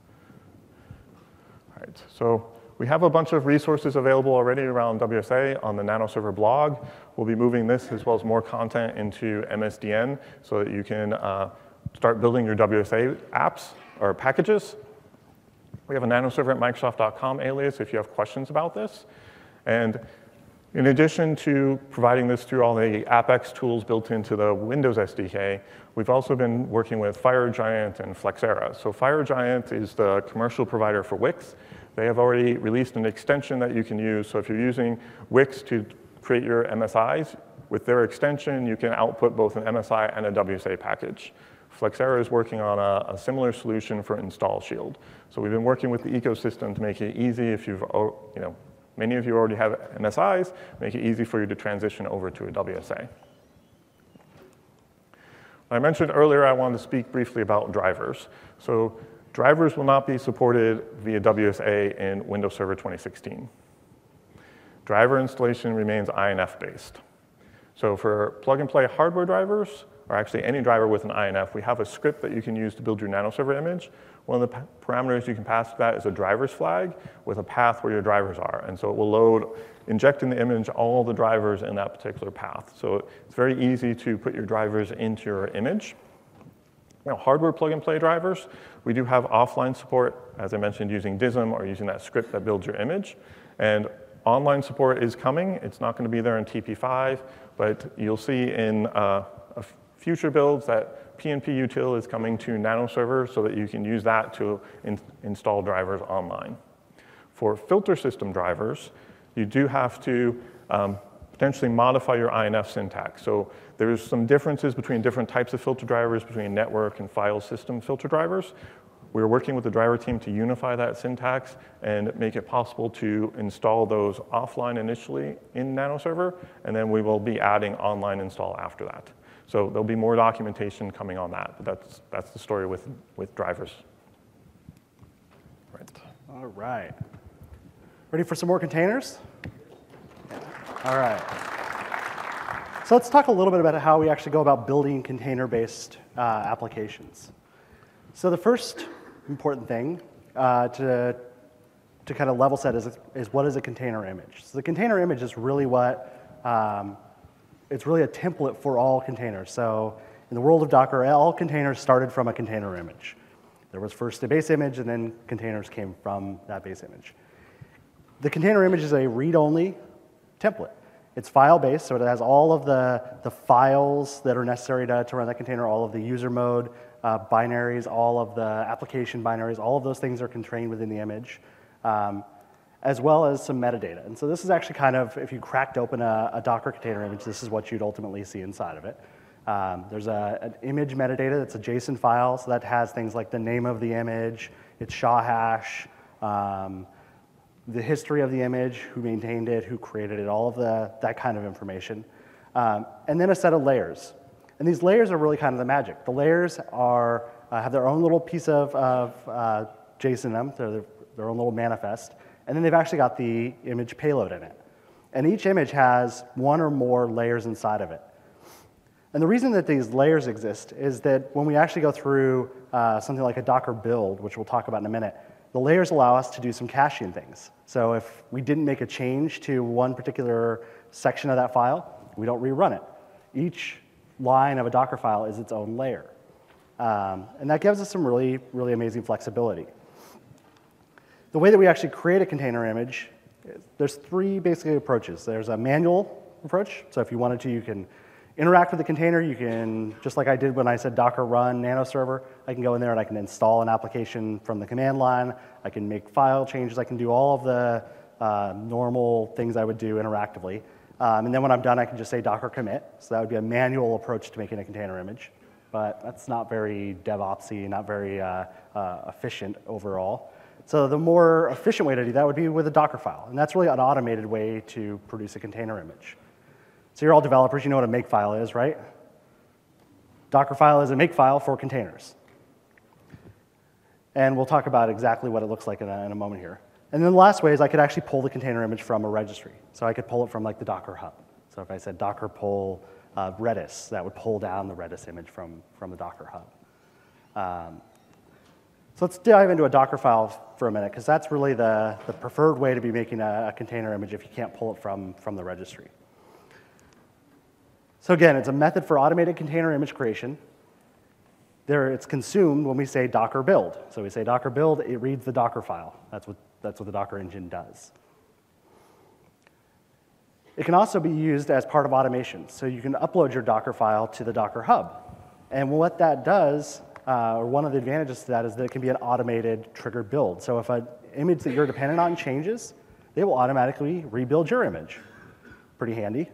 All right, so we have a bunch of resources available already around W S A on the NanoServer blog. We'll be moving this as well as more content into M S D N so that you can uh, start building your W S A apps or packages. We have a nanoserver at microsoft dot com alias if you have questions about this. And in addition to providing this through all the AppX tools built into the Windows S D K, we've also been working with FireGiant and Flexera. So FireGiant is the commercial provider for Wix. They have already released an extension that you can use. So if you're using Wix to create your M S Is, with their extension, you can output both an M S I and a W S A package. Flexera is working on a, a similar solution for Install Shield. So we've been working with the ecosystem to make it easy if you've, you know, many of you already have M S Is, make it easy for you to transition over to a W S A. I mentioned earlier I wanted to speak briefly about drivers. So drivers will not be supported via W S A in Windows Server twenty sixteen. Driver installation remains I N F based. So for plug-and-play hardware drivers, or actually any driver with an I N F, we have a script that you can use to build your NanoServer image. One of the parameters you can pass to that is a drivers flag with a path where your drivers are. And so it will load, inject in the image all the drivers in that particular path. So it's very easy to put your drivers into your image. Now, hardware plug-and-play drivers, we do have offline support, as I mentioned, using D I S M or using that script that builds your image. And online support is coming. It's not going to be there in T P five, but you'll see in uh, a future builds that P N P util is coming to NanoServer so that you can use that to in install drivers online. For filter system drivers, you do have to um, potentially modify your I N F syntax. So there's some differences between different types of filter drivers, between network and file system filter drivers. We're working with the driver team to unify that syntax and make it possible to install those offline initially in NanoServer, and then we will be adding online install after that. So there'll be more documentation coming on that, but that's, that's the story with, with drivers. Right. All right. Ready for some more containers? All right. So let's talk a little bit about how we actually go about building container-based uh, applications. So the first important thing uh, to, to kind of level set is, is what is a container image? So the container image is really what, um, it's really a template for all containers. So in the world of Docker, all containers started from a container image. There was first a base image, and then containers came from that base image. The container image is a read-only template. It's file-based, so it has all of the, the files that are necessary to, to run that container, all of the user mode uh, binaries, all of the application binaries, all of those things are contained within the image, um, as well as some metadata. And so this is actually kind of, if you cracked open a, a Docker container image, this is what you'd ultimately see inside of it. Um, there's a, an image metadata that's a JSON file, so that has things like the name of the image, its S H A hash, um, the history of the image, who maintained it, who created it, all of the, that kind of information. Um, and then a set of layers. And these layers are really kind of the magic. The layers are, uh, have their own little piece of, of uh, JSON in them, so their own little manifest, and then they've actually got the image payload in it. And each image has one or more layers inside of it. And the reason that these layers exist is that when we actually go through uh, something like a Docker build, which we'll talk about in a minute, the layers allow us to do some caching things. So if we didn't make a change to one particular section of that file, we don't rerun it. Each line of a Docker file is its own layer. Um, and that gives us some really, really amazing flexibility. The way that we actually create a container image, there's three basically approaches. There's a manual approach. So if you wanted to, you can interact with the container. You can, just like I did when I said Docker run NanoServer, I can go in there and I can install an application from the command line. I can make file changes. I can do all of the uh, normal things I would do interactively. Um, and then when I'm done, I can just say Docker commit. So that would be a manual approach to making a container image. But that's not very DevOpsy, not very uh, uh, efficient overall. So the more efficient way to do that would be with a Docker file. And that's really an automated way to produce a container image. So you're all developers, you know what a makefile is, right? Dockerfile is a makefile for containers. And we'll talk about exactly what it looks like in a, in a moment here. And then the last way is I could actually pull the container image from a registry. So I could pull it from like the Docker Hub. So if I said Docker pull uh, Redis, that would pull down the Redis image from, from the Docker Hub. Um, so let's dive into a Docker file for a minute, because that's really the, the preferred way to be making a, a container image if you can't pull it from, from the registry. So again, it's a method for automated container image creation. There, it's consumed when we say Docker build. So we say Docker build, it reads the Docker file. That's what, that's what the Docker engine does. It can also be used as part of automation. So you can upload your Docker file to the Docker Hub. And what that does, uh, or one of the advantages to that, is that it can be an automated triggered build. So if an image that you're dependent on changes, they will automatically rebuild your image. Pretty handy.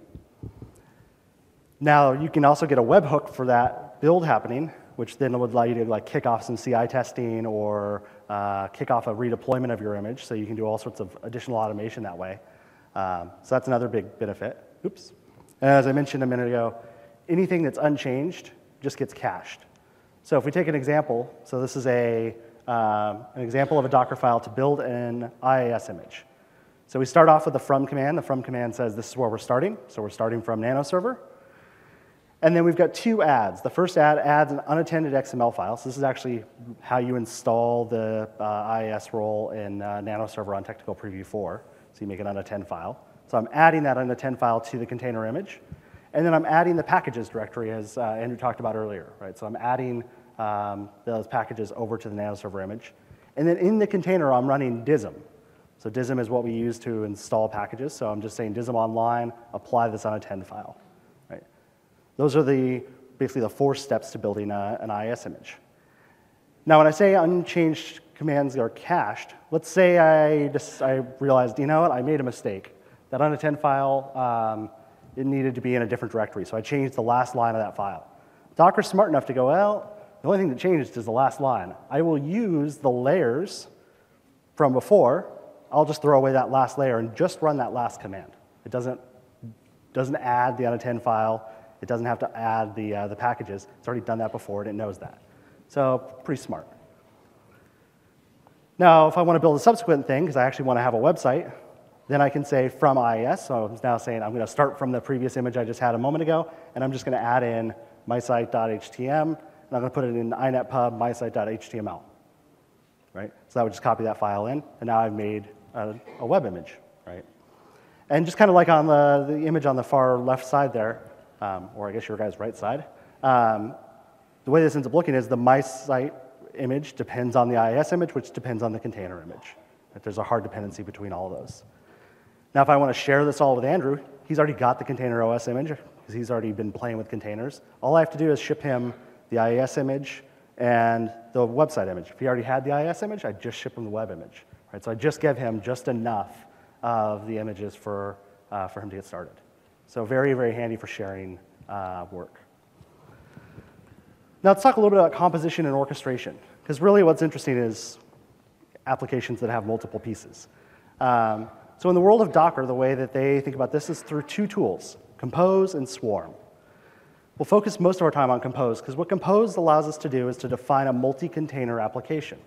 Now, you can also get a webhook for that build happening, which then would allow you to like kick off some C I testing or uh, kick off a redeployment of your image. So you can do all sorts of additional automation that way. Um, so that's another big benefit. Oops. And as I mentioned a minute ago, anything that's unchanged just gets cached. So if we take an example, so this is a, um, an example of a Docker file to build an I I S image. So we start off with the from command. The from command says this is where we're starting. So we're starting from NanoServer. And then we've got two adds. The first add adds an unattended X M L file. So this is actually how you install the uh, I I S role in uh, NanoServer on Technical Preview four. So you make an unattend file. So I'm adding that unattend file to the container image. And then I'm adding the packages directory, as uh, Andrew talked about earlier. Right? So I'm adding um, those packages over to the NanoServer image. And then in the container, I'm running D I S M. So D I S M is what we use to install packages. So I'm just saying D I S M online, apply this unattend file. Those are the, basically the four steps to building a, an I I S image. Now, when I say unchanged commands are cached, let's say I, just, I realized, you know what, I made a mistake. That unattend file, um, it needed to be in a different directory, so I changed the last line of that file. Docker's smart enough to go, well, the only thing that changed is the last line. I will use the layers from before. I'll just throw away that last layer and just run that last command. It doesn't, doesn't add the unattend file. It doesn't have to add the, uh, the packages. It's already done that before, and it knows that. So pretty smart. Now, if I want to build a subsequent thing, because I actually want to have a website, then I can say from I I S. So I'm now saying I'm going to start from the previous image I just had a moment ago, and I'm just going to add in mysite.htm, and I'm going to put it in inetpub mysite.html. Right? So that would just copy that file in, and now I've made a, a web image. Right? And just kind of like on the, the image on the far left side there, Um, or I guess your guys' right side. Um, the way this ends up looking is the MySite image depends on the I I S image, which depends on the container image. Right? There's a hard dependency between all of those. Now, if I want to share this all with Andrew, he's already got the container O S image, because he's already been playing with containers. All I have to do is ship him the I I S image and the website image. If he already had the I I S image, I just ship him the web image. Right? So I just give him just enough of the images for, uh, for him to get started. So very, very handy for sharing uh, work. Now let's talk a little bit about composition and orchestration, because really what's interesting is applications that have multiple pieces. Um, so in the world of Docker, the way that they think about this is through two tools, Compose and Swarm. We'll focus most of our time on Compose, because what Compose allows us to do is to define a multi-container application.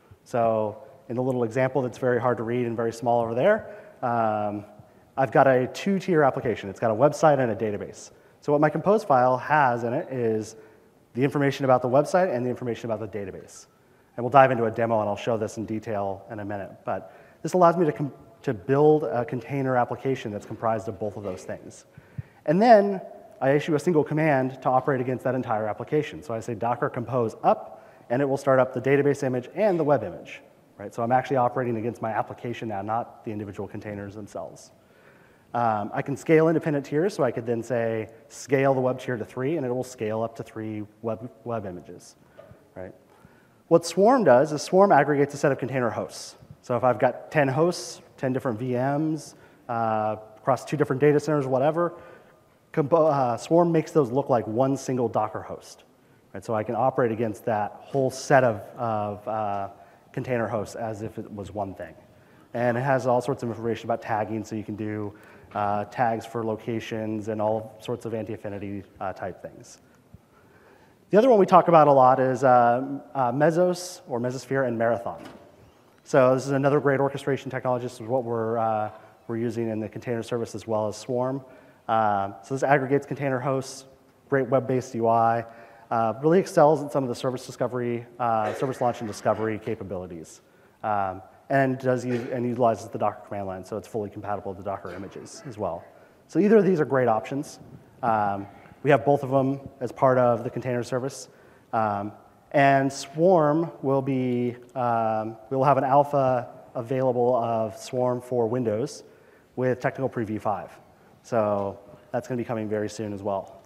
So in the little example that's very hard to read and very small over there, um, I've got a two-tier application. It's got a website and a database. So what my Compose file has in it is the information about the website and the information about the database. And we'll dive into a demo, and I'll show this in detail in a minute. But this allows me to, to build a container application that's comprised of both of those things. And then I issue a single command to operate against that entire application. So I say Docker compose up, and it will start up the database image and the web image. Right? So I'm actually operating against my application now, not the individual containers themselves. Um, I can scale independent tiers, so I could then say scale the web tier to three, and it will scale up to three web, web images. Right? What Swarm does is Swarm aggregates a set of container hosts. So if I've got ten hosts, ten different V Ms, uh, across two different data centers, whatever. Compo uh, Swarm makes those look like one single Docker host. Right? So I can operate against that whole set of, of uh, container hosts as if it was one thing. And it has all sorts of information about tagging, so you can do uh, tags for locations and all sorts of anti-affinity uh, type things. The other one we talk about a lot is uh, uh, Mesos or Mesosphere and Marathon. So this is another great orchestration technology. This is what we're, uh, we're using in the container service as well as Swarm. Uh, so this aggregates container hosts, great web-based U I, uh, really excels in some of the service discovery, uh, service launch and discovery capabilities. Um, and does use, and utilizes the Docker command line, so it's fully compatible with the Docker images as well. So either of these are great options. Um, we have both of them as part of the container service. Um, and Swarm will be, um, we'll have an alpha available of Swarm for Windows with Technical Preview five. So that's going to be coming very soon as well.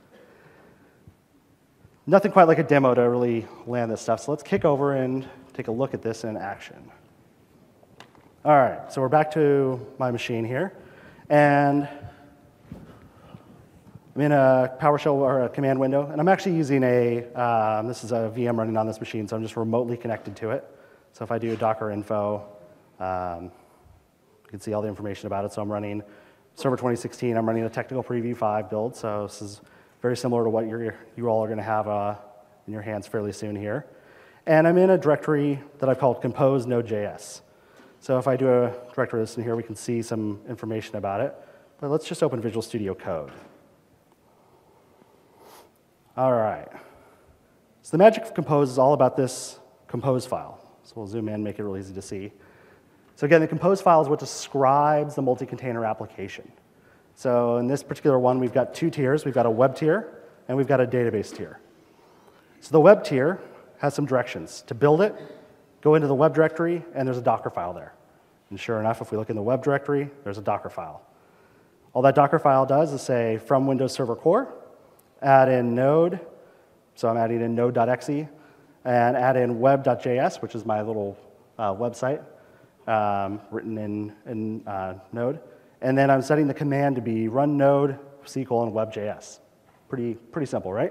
Nothing quite like a demo to really land this stuff, so let's kick over and take a look at this in action. All right, so we're back to my machine here, and I'm in a PowerShell or a command window, and I'm actually using a, um, this is a V M running on this machine, so I'm just remotely connected to it. So if I do Docker info, um, you can see all the information about it. So I'm running Server twenty sixteen, I'm running a Technical Preview five build, so this is very similar to what you're, you all are going to have uh, in your hands fairly soon here. And I'm in a directory that I've called compose node.js. So if I do a directory list in here, we can see some information about it. But let's just open Visual Studio Code. All right. So the magic of compose is all about this compose file. So we'll zoom in, make it real easy to see. So again, the compose file is what describes the multi-container application. So in this particular one, we've got two tiers. We've got a web tier, and we've got a database tier. So the web tier has some directions. To build it, go into the web directory, and there's a Docker file there. And sure enough, if we look in the web directory, there's a Docker file. All that Docker file does is say, from Windows Server Core, add in node, so I'm adding in node.exe, and add in web.js, which is my little uh, website, um, written in, in uh, Node. And then I'm setting the command to be run node, S Q L, and web.js. Pretty, pretty simple, right?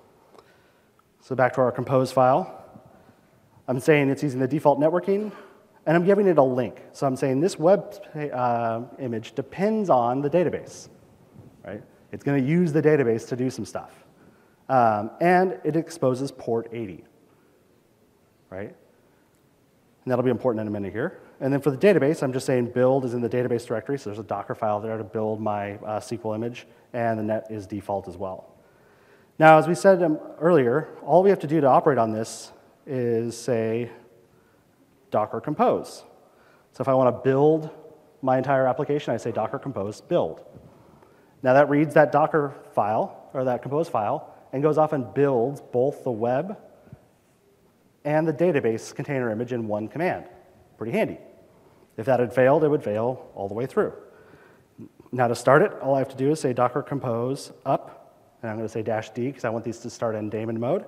So back to our compose file. I'm saying it's using the default networking, and I'm giving it a link. So I'm saying this web uh, image depends on the database, right? It's going to use the database to do some stuff. Um, and it exposes port eighty, right? And that'll be important in a minute here. And then for the database, I'm just saying build is in the database directory, so there's a Docker file there to build my uh, S Q L image, and the net is default as well. Now, as we said um, earlier, all we have to do to operate on this is say Docker compose. So if I want to build my entire application, I say Docker compose build. Now that reads that Docker file, or that compose file, and goes off and builds both the web and the database container image in one command. Pretty handy. If that had failed, it would fail all the way through. Now to start it, all I have to do is say Docker compose up, and I'm going to say dash D because I want these to start in daemon mode.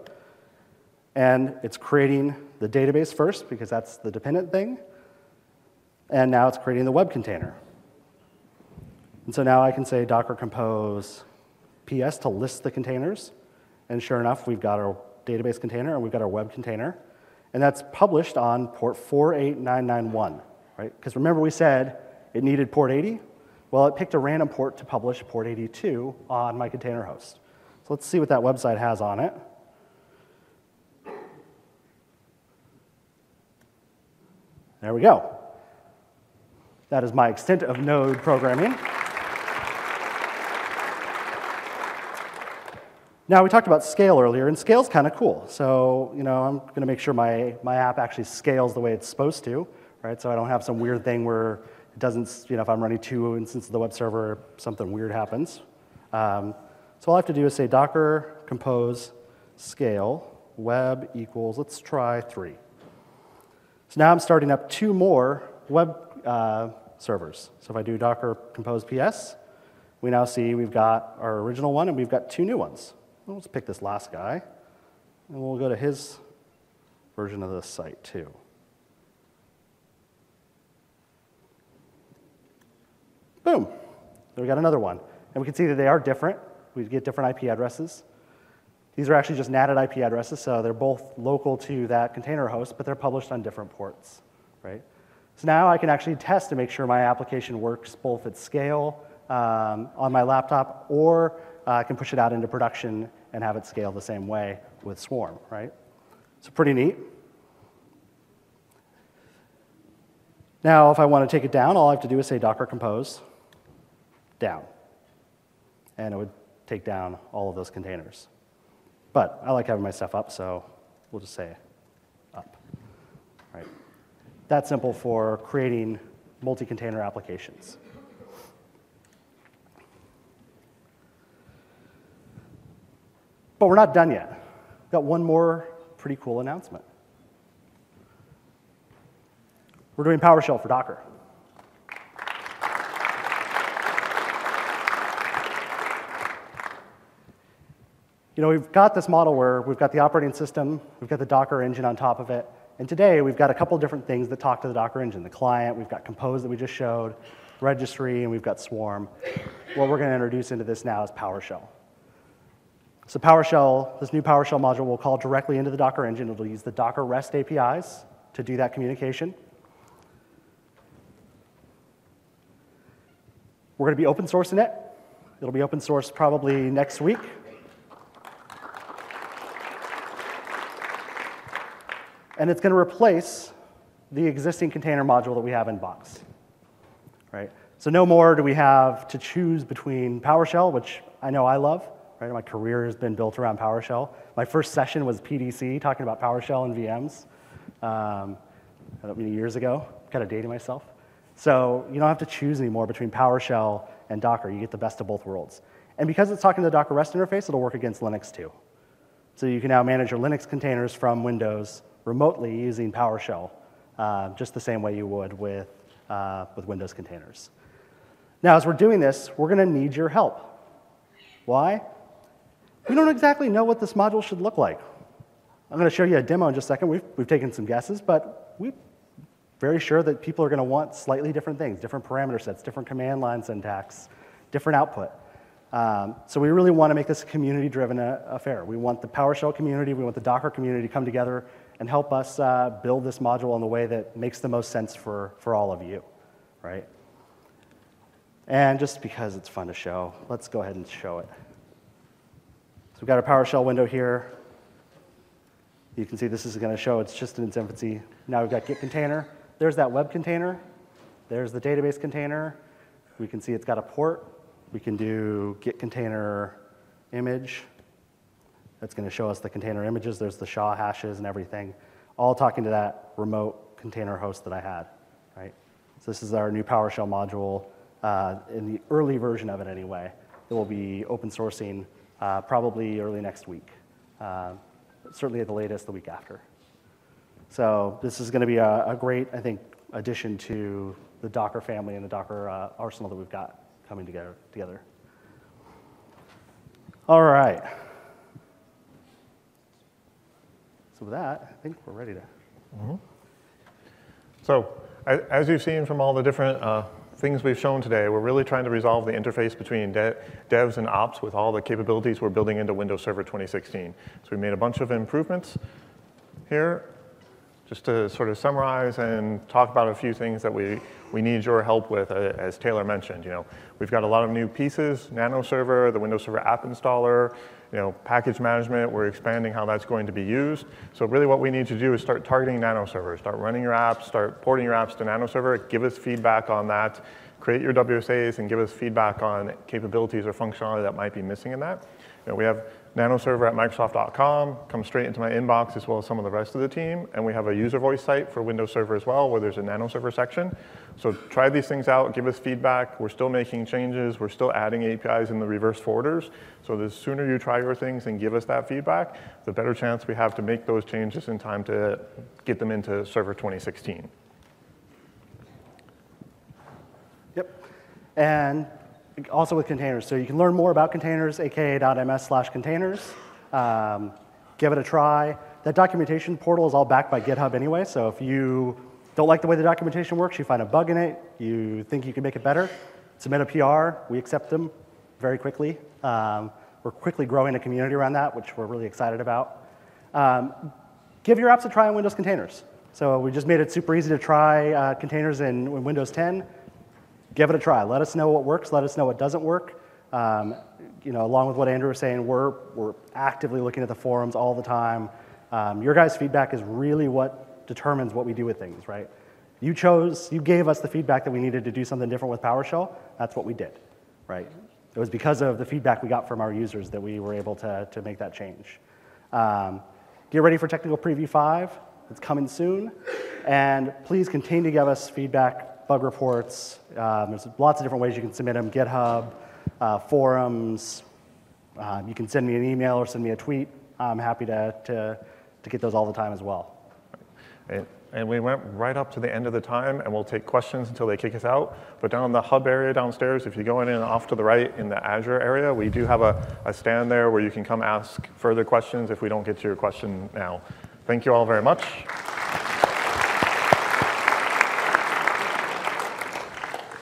And it's creating the database first because that's the dependent thing. And now it's creating the web container. And so now I can say Docker compose P S to list the containers. And sure enough, we've got our database container and we've got our web container. And that's published on port four eight nine nine one, right? Because remember we said it needed port eighty? Well, it picked a random port to publish port eighty-two on my container host. So let's see what that website has on it. There we go. That is my extent of node programming. Now, we talked about scale earlier, and scale's kind of cool. So, you know, I'm going to make sure my, my app actually scales the way it's supposed to, right? So I don't have some weird thing where it doesn't, you know, if I'm running two instances of the web server, something weird happens. Um, so all I have to do is say Docker compose scale web equals, let's try three. So now I'm starting up two more web uh, servers. So if I do Docker compose P S, we now see we've got our original one and we've got two new ones. Well, let's pick this last guy, and we'll go to his version of this site too. Boom. Then we got another one. And we can see that they are different. We get different I P addresses. These are actually just natted I P addresses, so they're both local to that container host, but they're published on different ports, right? So now I can actually test to make sure my application works both at scale um, on my laptop, or uh, I can push it out into production and have it scale the same way with Swarm, right? So pretty neat. Now, if I want to take it down, all I have to do is say Docker compose down, and it would take down all of those containers. But I like having my stuff up, so we'll just say up. Right. That's simple for creating multi-container applications. But we're not done yet. We've got one more pretty cool announcement. We're doing PowerShell for Docker. You know, we've got this model where we've got the operating system, we've got the Docker engine on top of it, and today we've got a couple different things that talk to the Docker engine. The client, we've got Compose that we just showed, registry, and we've got Swarm. What we're going to introduce into this now is PowerShell. So PowerShell, this new PowerShell module will call directly into the Docker engine. It'll use the Docker REST A P Is to do that communication. We're going to be open sourcing it. It'll be open source probably next week. And it's going to replace the existing container module that we have in Box, right? So no more do we have to choose between PowerShell, which I know I love, right? My career has been built around PowerShell. My first session was P D C, talking about PowerShell and V Ms, um, I don't mean years ago, kind of dating myself. So you don't have to choose anymore between PowerShell and Docker. You get the best of both worlds. And because it's talking to the Docker REST interface, it'll work against Linux too. So you can now manage your Linux containers from Windows remotely using PowerShell, uh, just the same way you would with, uh, with Windows containers. Now, as we're doing this, we're going to need your help. Why? We don't exactly know what this module should look like. I'm going to show you a demo in just a second. We've, we've taken some guesses, but we're very sure that people are going to want slightly different things, different parameter sets, different command line syntax, different output. Um, so we really want to make this a community-driven uh, affair. We want the PowerShell community, we want the Docker community to come together and help us uh, build this module in the way that makes the most sense for, for all of you, right? And just because it's fun to show, let's go ahead and show it. So we've got our PowerShell window here. You can see this is going to show it's just in its infancy. Now we've got Git container. There's that web container. There's the database container. We can see it's got a port. We can do Git container image. That's going to show us the container images. There's the S H A hashes and everything, all talking to that remote container host that I had, right? So this is our new PowerShell module uh, in the early version of it anyway. It will be open sourcing uh, probably early next week, uh, certainly at the latest the week after. So this is going to be a, a great, I think, addition to the Docker family and the Docker uh, arsenal that we've got coming together. together. All right. So with that, I think we're ready to. Mm-hmm. So as you've seen from all the different uh, things we've shown today, we're really trying to resolve the interface between de devs and ops with all the capabilities we're building into Windows Server twenty sixteen. So we made a bunch of improvements here. Just to sort of summarize and talk about a few things that we, we need your help with, uh, as Taylor mentioned. You know, we've got a lot of new pieces, Nano Server, the Windows Server app installer, you know, package management, we're expanding how that's going to be used. So really what we need to do is start targeting Nano Server, start running your apps, start porting your apps to Nano Server, give us feedback on that, create your W S As and give us feedback on capabilities or functionality that might be missing in that. You know, we have Nano Server at Microsoft dot com, comes straight into my inbox as well as some of the rest of the team. And we have a user voice site for Windows Server as well, where there's a Nano Server section. So try these things out, give us feedback. We're still making changes. We're still adding A P Is in the reverse forwarders. So the sooner you try your things and give us that feedback, the better chance we have to make those changes in time to get them into Server twenty sixteen. Yep. And also with containers. So you can learn more about containers, aka.ms slash containers. Um, give it a try. That documentation portal is all backed by GitHub anyway, so if you don't like the way the documentation works, you find a bug in it, you think you can make it better, submit a P R, we accept them very quickly. Um, we're quickly growing a community around that, which we're really excited about. Um, give your apps a try on Windows containers. So we just made it super easy to try uh, containers in, in Windows ten. Give it a try. Let us know what works. Let us know what doesn't work. Um, you know, along with what Andrew was saying, we're, we're actively looking at the forums all the time. Um, your guys' feedback is really what determines what we do with things, right? You chose, you gave us the feedback that we needed to do something different with PowerShell. That's what we did, right? It was because of the feedback we got from our users that we were able to, to make that change. Um, get ready for Technical Preview five. It's coming soon. And please continue to give us feedback, bug reports. Um, there's lots of different ways you can submit them. GitHub, uh, forums. Um, you can send me an email or send me a tweet. I'm happy to, to, to get those all the time as well. And, and we went right up to the end of the time, and we'll take questions until they kick us out. But down in the hub area downstairs, if you go in and off to the right in the Azure area, we do have a, a stand there where you can come ask further questions if we don't get to your question now. Thank you all very much.